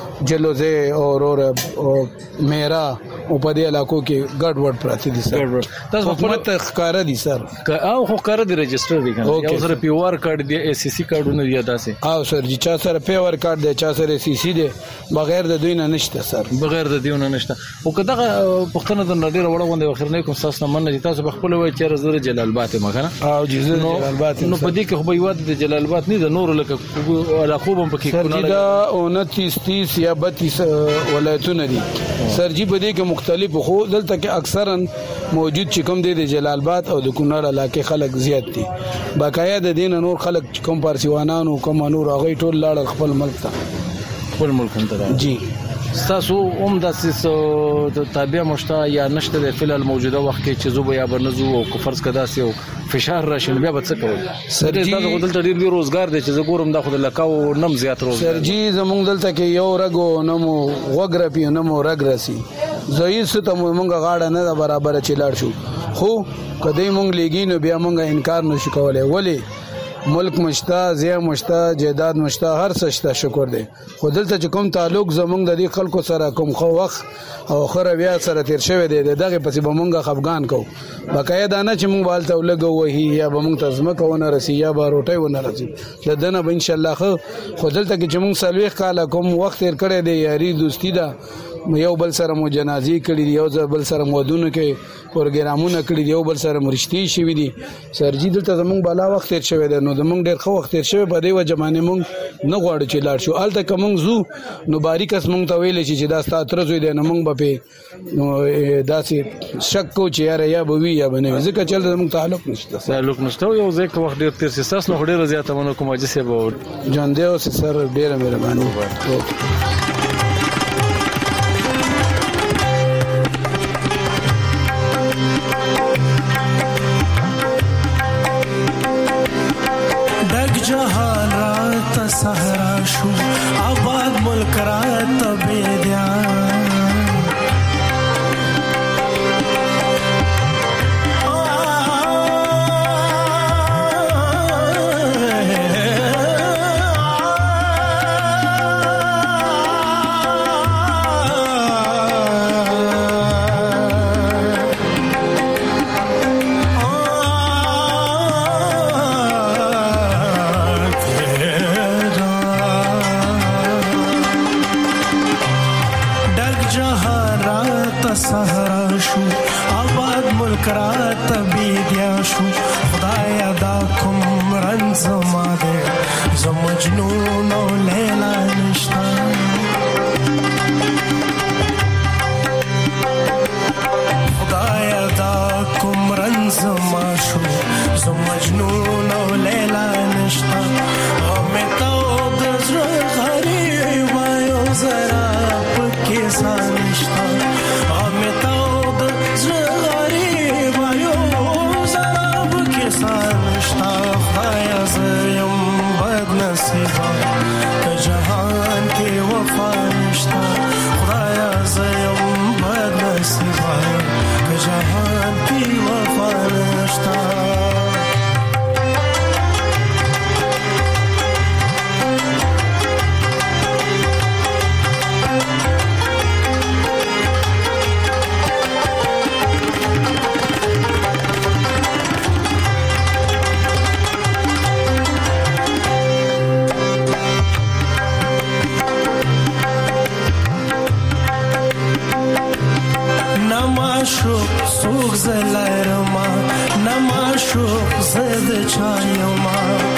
جلوزه او اور او میرا او په دې علاقو کې ګډ وډ پراته دي. سر تاسو حکومت ښکارا دي سر او خو ښکارا دي رجستر دي کنه یو سره پی ور کارت دی ای سی سی کارتونه دی داسې او سر چې چا سره پی ور کارت دی چا سره سی سی دی بغیر د دوی نه نشته. سر بغیر د دوی نه نشته. او کدا پښتنه د نړۍ وړه غونډه وخرنه کوم تاسو نه مننه تاسو په خپل وای چې زره جلال آباد مکنه او جزیره جلال آباد نو په دې کې خو به یواد د جلال آباد نه د نور لکه علاقو هم پکې کونه دا انتیس تیس یا بتیس ولایتونه دي. سر جی په دې کې مختلف خو دلته کې اکثرا موجود چې کوم دي د جلال آباد او د کونړ علاقې خلک زیات دي. باقاعده دین نور خلک کوم پارسیوانانو کوم نور هغه ټول لاړ خپل ملک ته خپل ملک ته جی. تاسو هم د سیسو تابع مشته یا نشته د فعل موجوده وخت کې چې زوب یا بنزو او کفرز کدا سي او فشار راشن بیا به څه کوي. سر جی تاسو دلته ډیر روزګار دي چې زګورم د خود لکاو نم زیات روزګار. سر جی زمونږ دلته کې یو رګو نمو وګره پی نمو رګ راسي زویس ته مونږه غاړه نه برابر چلاړ شو خو کدی مونږ لګینو بیا مونږه انکار نشو کولای. ولی ملک مشتا زیا مشتا جیداد مشتا هر څه شته شکر دی. خو دلته چې کوم تعلق زمونږ د دې خلکو سره کوم خو وخت او خره بیا سره تیر شوی دی دغه پسې به مونږه خفغان کو باقاعده نه چې مونږ بالته ولګو وهي یا به مونږ تزمه کوونه رسی یا به روټي ونه رسی د دنه به ان شاء الله خو دلته کې چې مونږ سلويخ کاله کوم وخت تیر کړی دی یاري دوستی دا یو بل سره مو جنازي کړی دی یو بل سره مودونه کې پروګرامونه کړی دی یو بل سره مرشتي شوی دی. سرجی دلته زمونږ بالا وخت تیر شوی دی نو زمونږ ډیر خو وخت تیر شوی په دی و جمانه مونږ نه غواړو چې لاړ شو الته کوم زو نو باریکس مونږ ته ویل چې دا ستاتره زوی دی نو مونږ به په داسې شک کو چې یاره یا به وی یا به نه ځکه چې زمونږ تعلق نشته. تعلق نشته یو ځکه وخت ډیر تیر سیاست نو ډیر زیاته مونږ کوم اجازه به جان دی او سر ډیر مهرباني وکړه. جهان رات سهرا شو آباد ملک رات بیدیان راته بیدیا شو خدایا دا کوم رنځ ما دی زه مجنون او لیلا نشته خدایا دا کوم رنځ ما شو زه مجنون او لیلا نشته غمې ته د زړه غریب یو زرا پکې ساه نشته غمې ته د زړه غریب یو زرا پکې ساه نشته خدایا زه یم بد نصیبه که جهان کې وفا نشته خدایا زه یم بد نصیبه که جهان کې وفا نشته نماشوق سوق زلایرما نماشوق زد چایما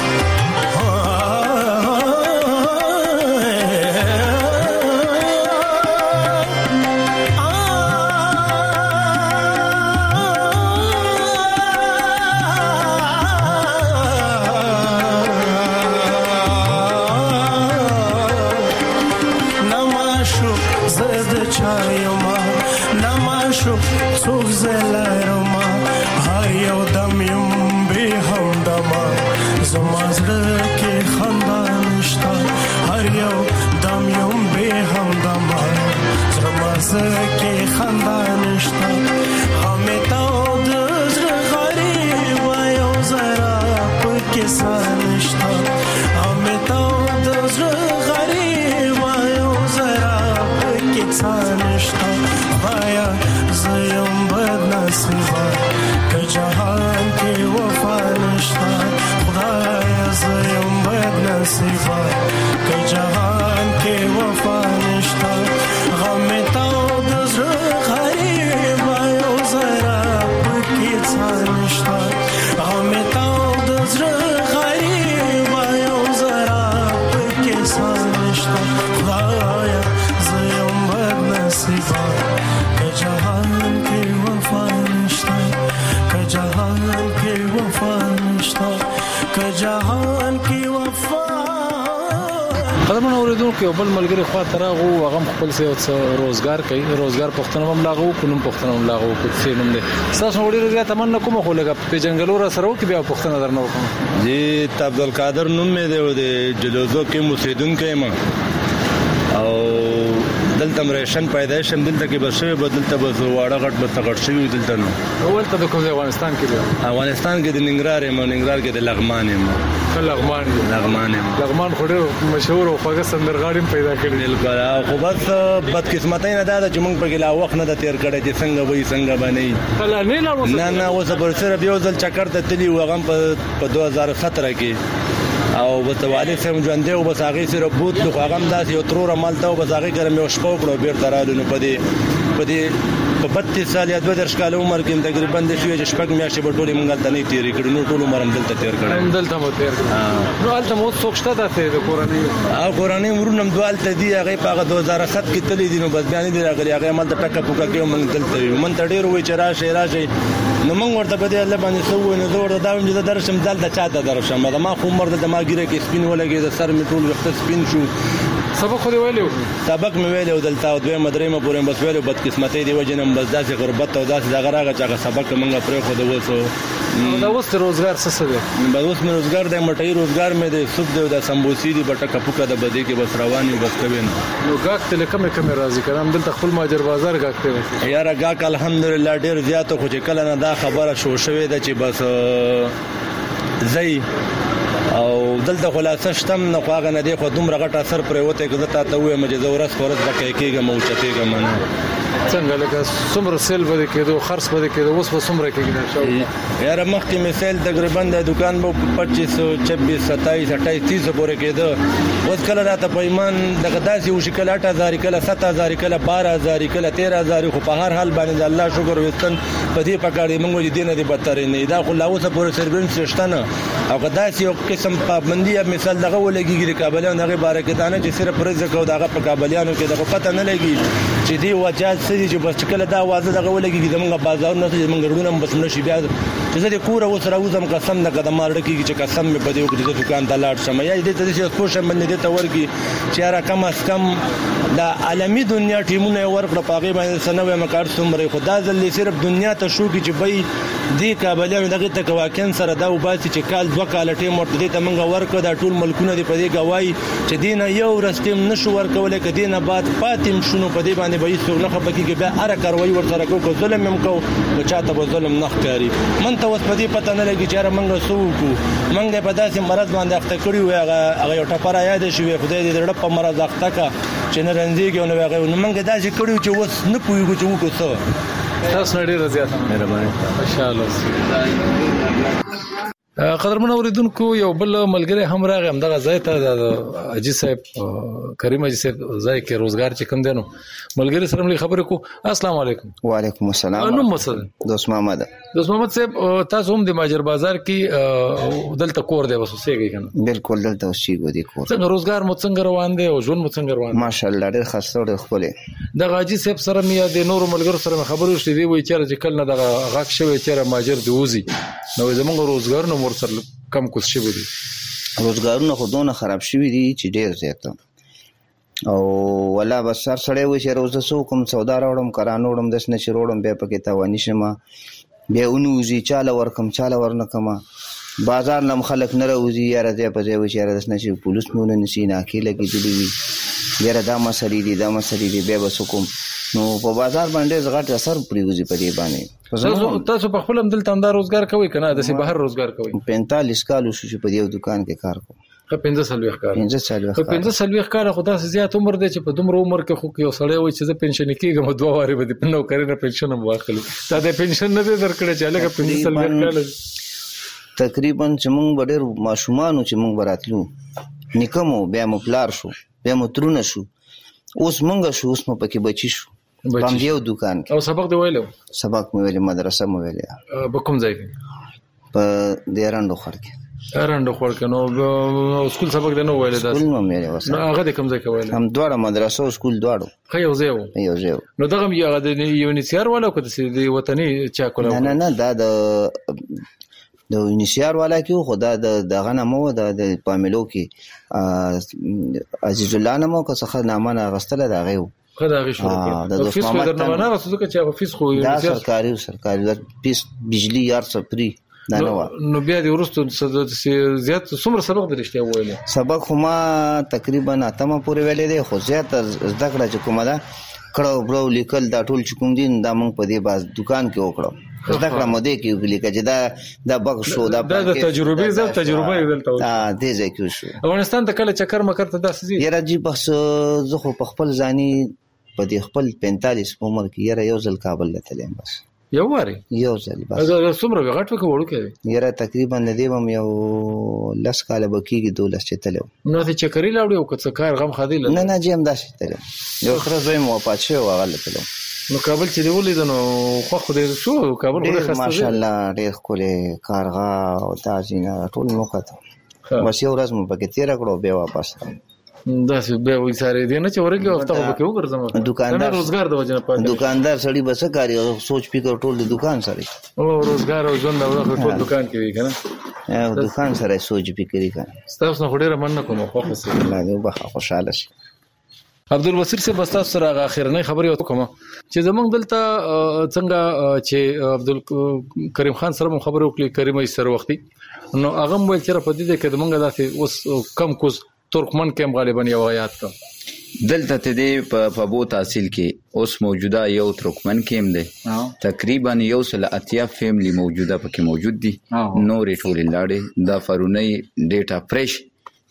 نماشوق زد چایما نماشوق څوک زلایرما هر یو دم یم به همدما زما زړه کې خندا نشته هر یو دم یم به همدما زما زړه کې خندا نشته همې ته د زړه غریب یو زرا پکې ساه نشته همې ته د زړه غریب یو زرا پکې ساه نشته خدایا زه یم بد نصیبه که جهان کې وفا نشته خدایا زه یم بد نصیبه که جهان کې وفا نشته غمې ته د زړه غریب یو زرا پکې ساه نشته غمې ته د زړه غریب یو زرا پکې ساه نشته خدایا زه یم بد نصیبه جهان کې وفا نشته که جهان کې وفا نشته که جهان کې وفا قدمونه اوریدونکو یو بل ملګری خوا تراغو هغه خپل څه روزګار کوي روزګار پښتنه هم لاغو کوم پښتنه هم لاغو کوم څه نوم دي تاسو وړي رضا تمنا کوم خو لګه په جنگلو را سره کې بیا پښتنه درنه وکم جی عبدالقادر نوم مې دی د جلوزو کې مسیدونکو ما او دلته مریشن پیدایش هم دلته کې بسوي بدلته بس واړه غټ بس غټ شوی دلته نو اول ته د کوم افغانستان کې دی افغانستان کې د ننګرهار هم ننګرهار کې د لغمان هم لغمان لغمان هم لغمان خو ډېر مشهور او خوږ سندرغاړي پیدا کړی بالکل خو بس بدقسمتۍ نه دا چې موږ په لا وخت نه د تیر کړی چې څنګه وای څنګه باندې کله نه نه نه اوس پر سره یو ځل چکر ته تلی وغم په دوه هزار سطر کې او وتوالي سم ژوند دی او بس هغه سره بوت خو هغه داس یو ترور عمل ته او بس هغه ګرم یو شپو کړو بیر درالو نو پدې پدې په بتیس سال یا دوه درش کال عمر کې تقریبا د شوی چې شپږ میاشتې په ټولې مونږ ته نه تیرې کړو نو ټول عمر هم دلته تیر کړو دلته مو تیر کړو نو البته مو څوکشته ده د قرآني او قرآني ورونم دوالته دی هغه په دوه هزار سات کې تللی دي نو بس بیان دي راغلي هغه عمل ته ټکا پوکا کې مونږ دلته مون ته ډیر وای چې راشه راشه نو مونږ ورته په دې الله باندې سو نه زور دا چې درشم دلته چاته درشم ما خو عمر د ما ګیره کې سپین ولګي د سر می ټول وخت سپین شو سبق خو دی ویلو سبق مې ویلو دلته او دوی مدرې مې پورې بس ویلو بد قسمتۍ دی وجنم بس داسې غربت او داسې دغه راغی چې سبق مونږ پرې خو د وسو دا اوس روزګار څه څه دی بس اوس مې روزګار د مټي روزګار مې د سوب دی د سمبوسی دی بټه کپوکا د بدې کې بس رواني بس کوي نو غاک تل کمه کمه راځي کړم دلته خپل ماجر بازار غاک ته یار غاک الحمدلله ډیر زیات خو چې کله نه دا خبره شو شوې ده چې بس زئی او دلته خلاصه شتم نه خواغه نه دی خو دومره غټ اثر پرې وته کړه ته ته وې مجه زورس خورس بکې کېګم او چتېګم نه څنګه لکه څومره سیل به کېدو خرڅ به کېدو اوس به څومره کېږي دا شو یاره مخکې مثال تقریبا د دکان به پچیس سو چھبیس ستایس اٹھائیس تیس پورې کېده اوس کله راته په ایمان دغه داسې وشي کله اټ هزار کله سات هزار کله بارہ هزار کله تیرہ هزار خو په هر حال باندې الله شکر وستن په دې پکاړې موږ دې نه دي بدتر نه دا خو لا اوسه پورې سروینس شته نه او داسې یو قسم پابندي مثال دغه ولګي کابلیان هغه باره کې دانه چې صرف رزق او دغه په کابلیانو کې دغه پته نه لګي چې دی وجات سړي چې بس کله دا وازه دغه ولګي د موږ بازار نه چې موږ ورونه بس نشي بیا چې زه د کور او سره وزم قسم نه قدم لړکی چې قسم مې په دې وخت د دکان ته لاړ شم یا دې ته چې کوشش باندې دې ته ورګي چې را کم اس کم د عالمي دنیا ټیمونه ورکړه پاګې باندې سنوي مکار څومره خدا ځل صرف دنیا ته شو کې چې بې دې کابلیانو دغه ته کواکن سره دا وباسي چې کال دوه کال ټیم ورته دې ته موږ ورکړه د ټول ملکونه دې په دې گواہی چې دینه یو رستم نشو ورکولې کدینه بعد پاتم شنو په دې باندې به هیڅ نه خپکی کې به اره کاروي ورته کو ظلم هم کو نو چاته به ظلم نه ښکاری من ته اوس په دې پته نه لګي چې موږ سو کو موږ په داسې مرض باندې اخته کړی و هغه هغه ټپره یاد شي خدای دې دړ په مرض اخته کا چې نه رنځيږي نو هغه نو موږ داسې کړیو چې اوس نه پوهیږو چې وکړو څه تاسو نه ډیر زیات مهرباني ماشاءالله قدرمن اوریدونکو یو بل ملګری هم راغی هم دغه ځای ته د اجي صاحب کریم اجي صاحب ځای کې روزګار چې کوم دینو ملګری سره ملي خبرې کو السلام علیکم وعلیکم السلام نو مسد دوست محمد دوست محمد صاحب تاسو هم د ماجر بازار کې دلته کور دی وسوسېږي کنه بالکل دلته اوسېږو دی کور څنګه روزګار مو څنګه روان دی او ژوند مو څنګه روان دی ماشاءالله ډېر خاصه ډېر خپل د اجي صاحب سره مې د نورو ملګرو سره خبرو شې دی وای چې کله دغه غاک شوی چې ماجر دی وزي نو زموږ روزګار نو مور سره کم کوس شي دي روزګارونه خودونه خراب شوی دي چې ډېر زیات او ولا بس سر سړی و چې روزه سو کوم سودا راوړم کرانو وړم د سن شروړم به پکې تا ونی شمه به اونوزي چاله ورکم چاله ورنکما بازار نم خلک نه راوځي یا راځي په ځای و چې راځنه چې پولیس مونږ نه سي نه کې لګي دي یاره دا مسلې دي دا مسلې دي به وسکم نو په بازار باندې زغټ اثر پریوزي په دې باندې تاسو تاسو په خپل دلته اندار روزګار کوي کنه د سي بهر روزګار کوي پینتالیس کال شو چې په دې دکان کې کار کوم په پنځه سلوي ښکار پنځه سلوي په پنځه سلوي ښکار خدا سي زیات عمر دی چې په دومره عمر کې خو یو سړی وي چې زه پنشن کېږم دوه واره به د نو کاري نه پنشن هم واخلو دا د پنشن نه درکړی چې لکه پنځه سلوي ښکار تقریبا چې موږ ډېر ماشومان چې موږ براتلو نکمو بیا مو پلار شو بیا مو ترونه شو اوس موږ شو اوس مو پکې بچی شو په یو دکان کې او سبق دی ویلو سبق مې ویلې مدرسه مې ویلې په کوم ځای کې په دیرانډو خړ کې دیرانډو خړ کې نو سکول سبق دی نو ویلې دا سکول مې ویلې وسه نو هغه د کوم ځای کې ویلې هم دواړه مدرسه او سکول دواړو خو یو ځای یو ځای نو دغه یو د یونیسيار والا کو د وطني چا کوله نه نه نه دا د د یونیسيار والا کې خدا د دغه نامو د پاملو کې عزیز الله نامو که څه نامه نه غستله دا غيو خدا غي شروع کړ فیس خو درنه نه رسېږي چې فیس خو دا سرکاري سرکاري فیس بجلی یار سپری نه نو نو بیا د ورستو زیات څومره سبق درشته ویلې سبق خو ما تقریبا اتمه پورې ویلې دي خو زیات زده کړه چې کومه دا کړه برو لیکل دا ټول چې کوم دین دا مونږ په دې باز دکان کې وکړو زده کړه مو دې کې لیکل چې دا د بغ شو دا د تجربه زو تجربه دلته ها دې ځای کې شو افغانستان ته کله چکر مکر ته داسې یاره جی بس زه خو په خپل ځاني په دې خپل پینتالیس عمر کې یاره یو ځل کابل ته تلم بس یو واره یو ځل بس دا څومره غټ وکړ وړو کې یاره تقریبا د دې بم یو لس کاله بکیږي دولس چې تلو نو ته چکرې لاوړې او کڅ کار غم خادي نه نه جیم داسې تلو یو خره زوی مو پاتشه او هغه تلو نو کابل چې دی ولید نو خو خو دې شو کابل ډېر خسته ماشاءالله ډېر کوله کارغه او تازینه ټول نو کته بس یو ورځ مو پکې تیر کړو به واپس دا څه به وې ساره دي نه چې ورګي وخت هغه کې وګرځم دکاندار روزګار د وجنه پاتې دکاندار سړی بس کاری او سوچ فکر ټول د دکان سره او روزګار او ژوند او ټول دکان کې وی کنه او دکان سره سوچ فکر کنه تاسو نه ډیره من کوم خو خو الله دې وبخښه خوشاله شي عبدالبصیر سے بستا سره اخرنۍ خبرې وکم چې زمونږ دلته څنګه چې عبدل کریم خان سره خبرې وکړي کریم یې سره وختي نو هغه مو چې په دې کې دمنګ داسې اوس کم کوز ترکمن کې غالبا یو آیات کا دلته ته دی په بو تحصیل کې اوس موجوده یو ترکمن کې هم دی تقریبا یو سل اتیا فیملی موجوده پکې موجود دي نورې ټول لاړې دا فرونی ډیټا فرش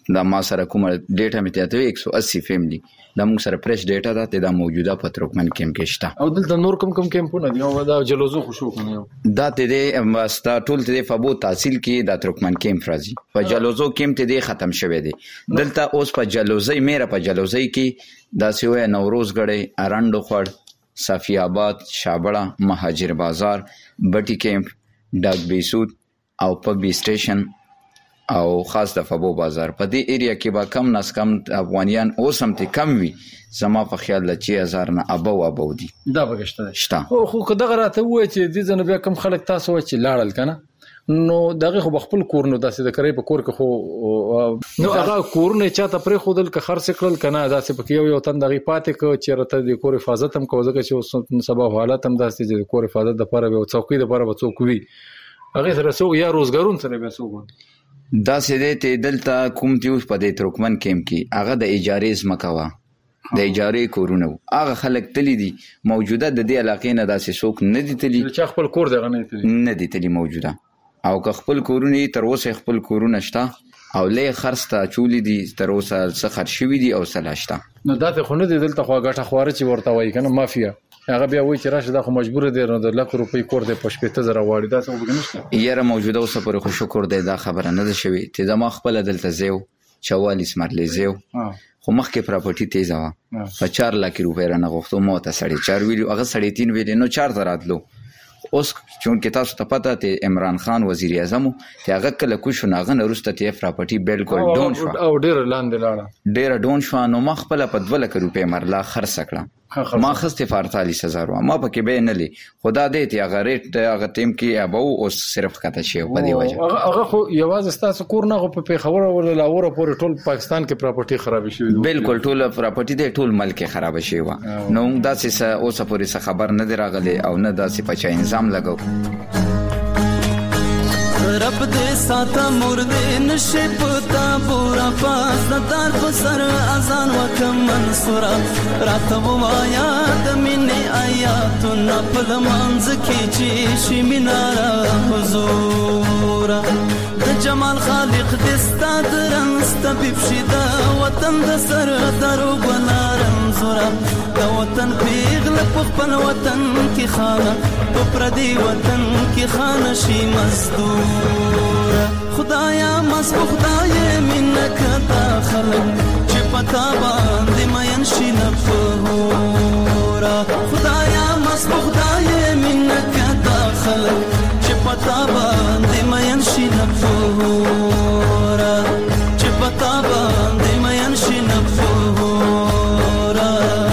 دا ما سره کومه ډیټا مې ته ایک سو اسی فیملی دا موږ سره فرش ډیټا ده ته دا موجوده په ترکمن کیمپ کې شته. او دلته نور کوم کوم کیمپونه دي او دا جلوزو خو شو کنه دا ته دې مستا ټول ته فبو تحصیل کې دا ترکمن کیمپ راځي. په جلوزو کیمپ ته دې ختم شوه دي. دلته اوس په جلوزي میرا په جلوزي کې دا سیوه نوروز غړې اراندو خړ صافی آباد شابړه مهاجر بازار بټي کیمپ ډاک بیسود او پګبي سټیشن او خاص د فبو بازار په دې ایریا کې با کم ناس کم افغانیان اوس هم ته کم وي زما په خیال د چې هزار نه ابو ابو دي دا بغشته شته. خو خو کداغه راته وای چې دې ځنه بیا کم خلک تاسو چې لاړل کنه نو دغه خو خپل کورونو داسې د کرای په کور کې خو نو هغه کورونه چاته پرې خودل که خرڅ کړل کنه داسې په یو یو تن دغه پاتې کو چې رته د کور حفاظت هم کوزه چې سبا حالت هم داسې د کور حفاظت د لپاره به څوکۍ د لپاره به څوک وي هغه سره سو یا روزګارون سره به سو دا سیده ته دلته کوم دیوس په دې ترکمن کیمپ کې هغه د اجارې زمکوا د اجارې کورونه هغه خلک تللی دي موجوده د دې علاقې نه داسې څوک نه دي تللی چې خپل کور دغه نه تللی نه دي تللی موجوده او که خپل کورونه تر اوسه خپل کورونه شته او لې خرڅ ته چولې دي تر اوسه څه خرڅ شوی دي او سلاشته نو دا ته خو نه دي دلته خو غټه خواره چې ورته وای کنه مافیا هغه بیا وای چې راشه دا خو مجبور دي د لک روپۍ کور د پښپېته زره واړی دا څه وګنيشته یاره موجوده اوسه پر خو شکر دی دا خبره نه ده شوی ته زما خپل دلته زیو چوالیس مرلې زیو خو مخکې پراپرټي تیزه وا په چار لک روپۍ رانه غوښتو مو ته سړی چار ویلو هغه سړی تین ویلې نو چار دراتلو اوس چون کې تاسو ته پته ته عمران خان وزیر اعظم ته هغه کله کو شو ناغه نرسته ته پراپرټي بالکل ډون شو او ډیر لاندې لاړه ډیر ډون شو نو مخ خپل په دوه لک روپۍ مرلا خرڅ کړه ما خسته فارتالیس هزار ما پکې به نه لې خدا دې ته هغه ریټ هغه تیم کې ابو او صرف کته شی په دی وجه هغه خو یوازې ستاسو کور نه په پیښور او لاهور پورې ټول پاکستان کې پراپرټي خراب شي بالکل ټول پراپرټي دې ټول ملک خراب شي وا نو دا څه اوس پورې خبر نه دی راغلی او نه دا څه په چا انظام لګو رب دې ساته مرده نشي پتا پورا پاس دار په سر اذان وکم منصورا راته وایا د مینې آیات نه په منځ کې چې شي مینارا حضور د جمال خالق دې ستاد رنست بيبشدا وطن د سر درو بلارم زورا د وطن پیغله په خپل وطن کې خانه په پردي وطن کې خانه شي مزدور خدایا مسبو خدای منک داخل چې پتا باندې مین شي نفورا خدایا مسبو خدای منک داخل چې پتا باندې مین شي نفورا چې پتا باندې مین شي نفورا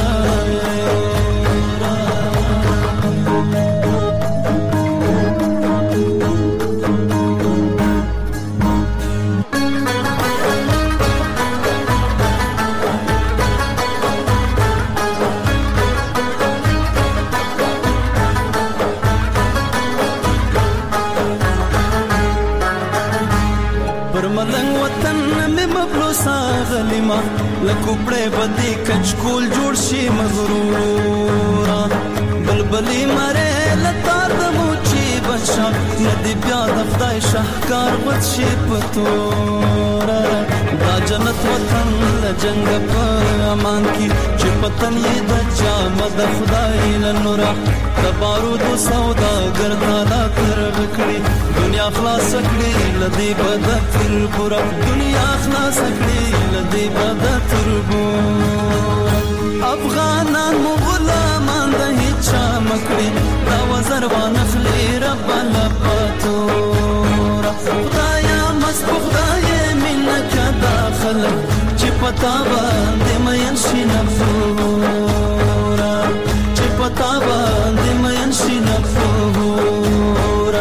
غلیما لکوپړې بدی کچکول جوړ شي مغرورا بلبلی مره لتا د موچی بچا ندی بیا د خدای شهکار بچ شي پتورا دا جنت وطن له جنگ په امان کی چې پتن یې د چا مد خدای له نور د بارود سودا ګرځالا تر وکړي دنیا خلاص کړي لدی بد تر پورا دنیا خلاص کړي لدی بد تر پورا افغانان غلامان د هیڅ مکړي دا وزر وانخلي رب لپاتورا خدایا مسبوق خدای منک داخل چې پتا باندې مین شي نفورا چې پتا باندې مین شي نفورا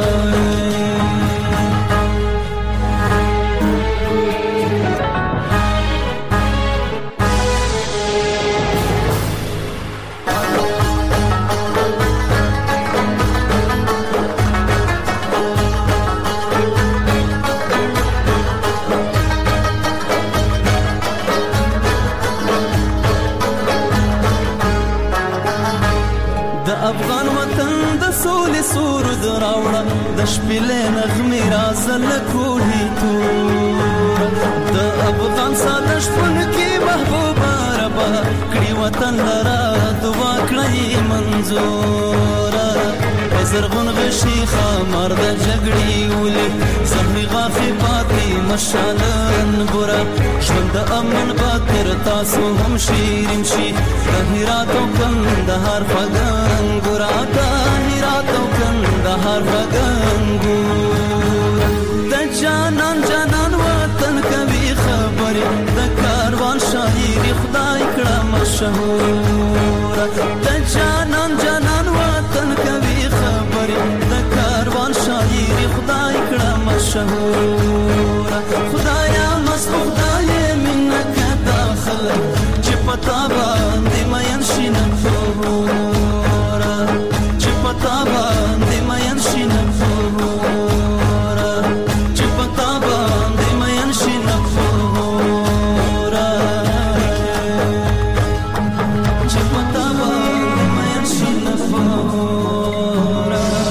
افغان وطن د سولې سورود راوړه د شپېلې نغمې رازل کوهي تور د ساده شپون کې محبوبه ربا کړي وطن لرا دعا کړی منظوره زرغون غشي خمر د جګړې ولي زخمي غافي پاتې مشالن ګورا ژوند د امن باتر تاسو هم شیرین شي د هرات او کندهار فغان ګورا د هرات او کندهار فغان ګورا د جانان جانان وطن کوي خبرې د کاروان شاعري خدای کړه مشهور د جانان جانان وطن کوي د کاروان شاعري خدای کړه مشهور خدایا مست خدای منک داخل چې پتا باندې مېن شینه فور چې پتا باندې مېن شینه فور چې پتا باندې مېن شینه فور چې پتا باندې مېن شینه فور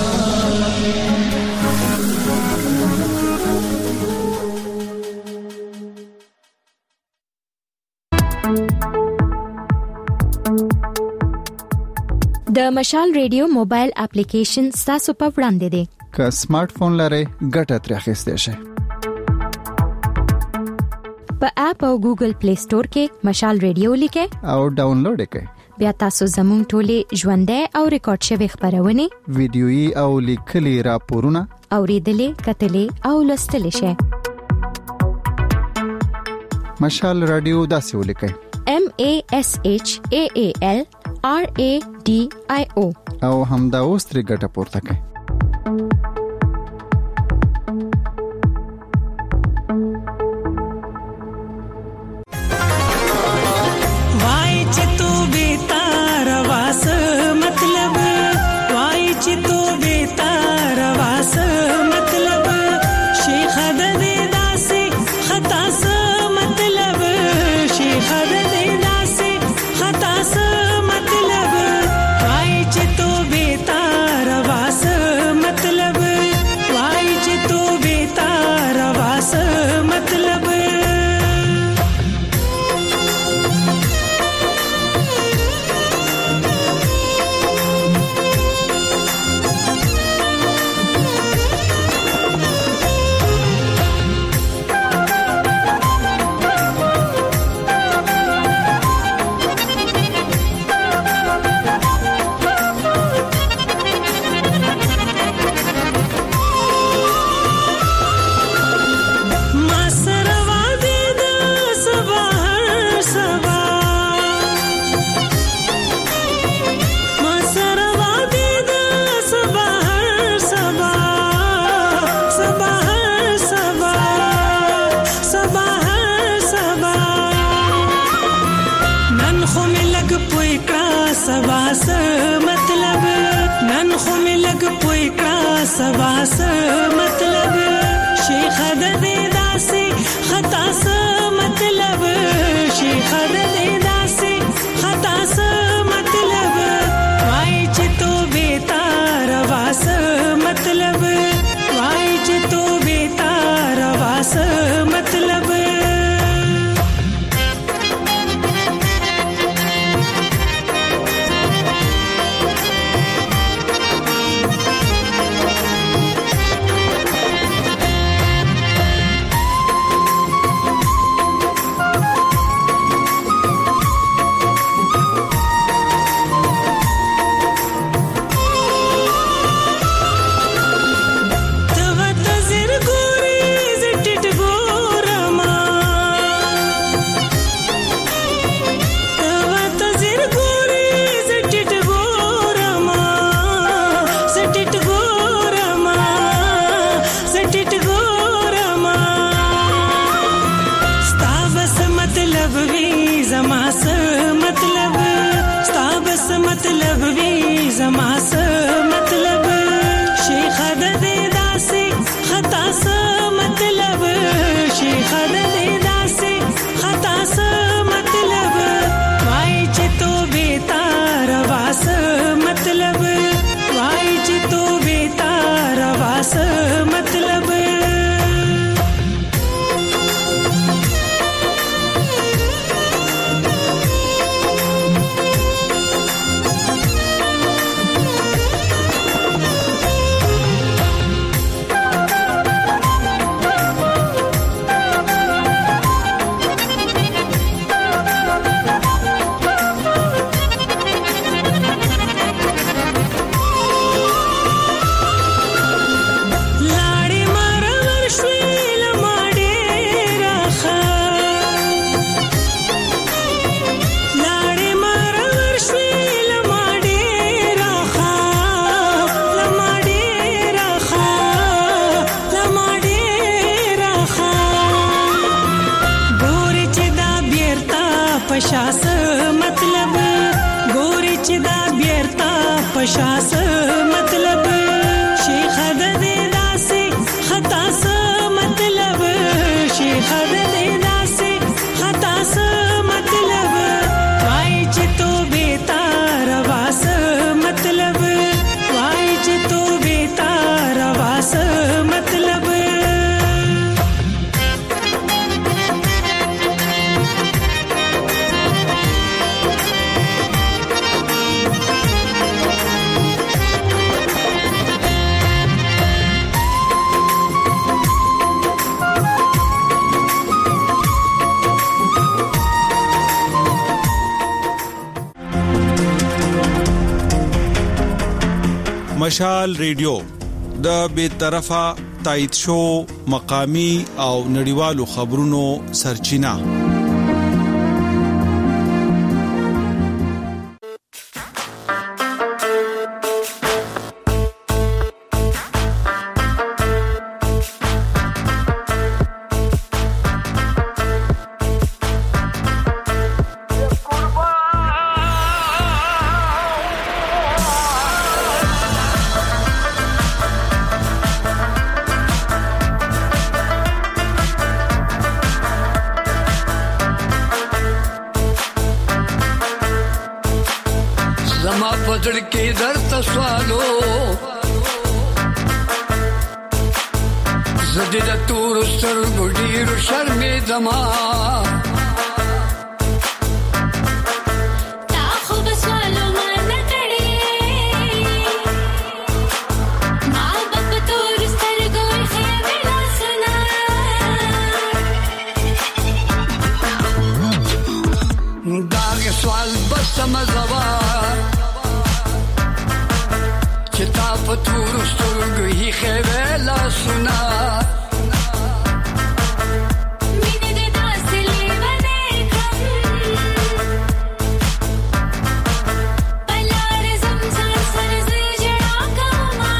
د مشال ریډیو موبایل اپلیکیشن تاسو په وړاندې دی که سمارټ فون لرئ ګټه ترې اخیستئ شئ په اپ او ګوګل پلی سٹور کې مشال ریډیو لیکئ او ډاونلوډ یې کړئ بیا تاسو زموږ ټولې ژوندۍ او ریکارډ شوی خبرونه ویډیويي او لیکلي راپورونه اوریدلې کتلې او لوستلې شئ مشال رادیو داسې ولیکئ M A S H A A L R A D I O او همدا اوس ترې ګټه پورته کړئ وای چې تو به تار واس مطلب وای چې تو به تار واس مطلب شیخ د دې داسې خطا سه مطلب شیخ د دې داسې خطا سه مطلب وای چې تو به تار واس مطلب وای چې تو به تار واس مطلب سباس مطلب شیخ د دې داسې خطا سه مطلب شیخ د دې داسې خطا سه مطلب وای چې تو به تار واس مطلب وای چې تو به تار واس مطلب خوشاس مطلب شیخ د داسي خطاس مطلب شیخ د داسي خطاس مطلب وای چې تو بیتار واس مطلب وای چې تو بیتار واس مطلب مشال ریډیو د بے طرفه تایید شو مقامی او نړیوالو خبرونو سرچینه पजड़ के दर तस्वालो जदीद तूर सर गुडीर शर्मे दमा ताखो बसवालो मान कड़े माँ बाप तूर सर गोर खेवला सुना दाग सवाल बस समझवा چتا پتور سترګو هی خېلا سنا مینه د داسې لیونه کړم بلار زمزم سر زجړا کوما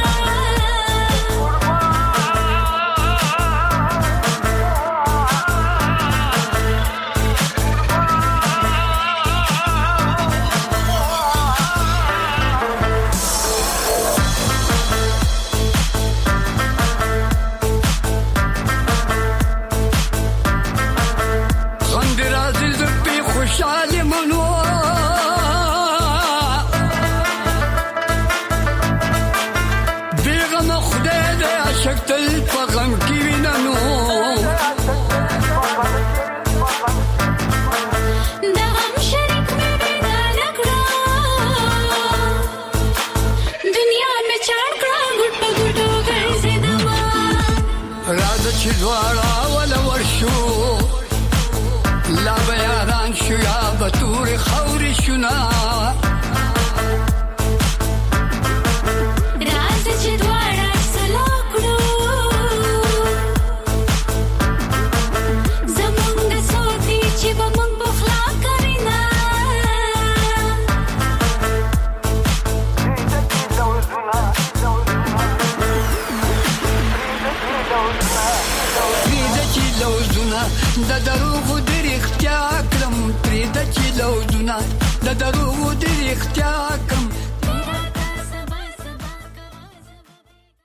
شکتل پغم کی وینانو دغم شریک میں بیدا لکڑا دنیا میں چاڑکڑا گھٹ پا گھٹو گئی زدما راز چدوارا ولا ورشو لا بیاران شو یا بطور خوری شنا راز چدوارا د دروغ د اختیار کړم پرې د چلو دنا د دروغ د اختیار کړم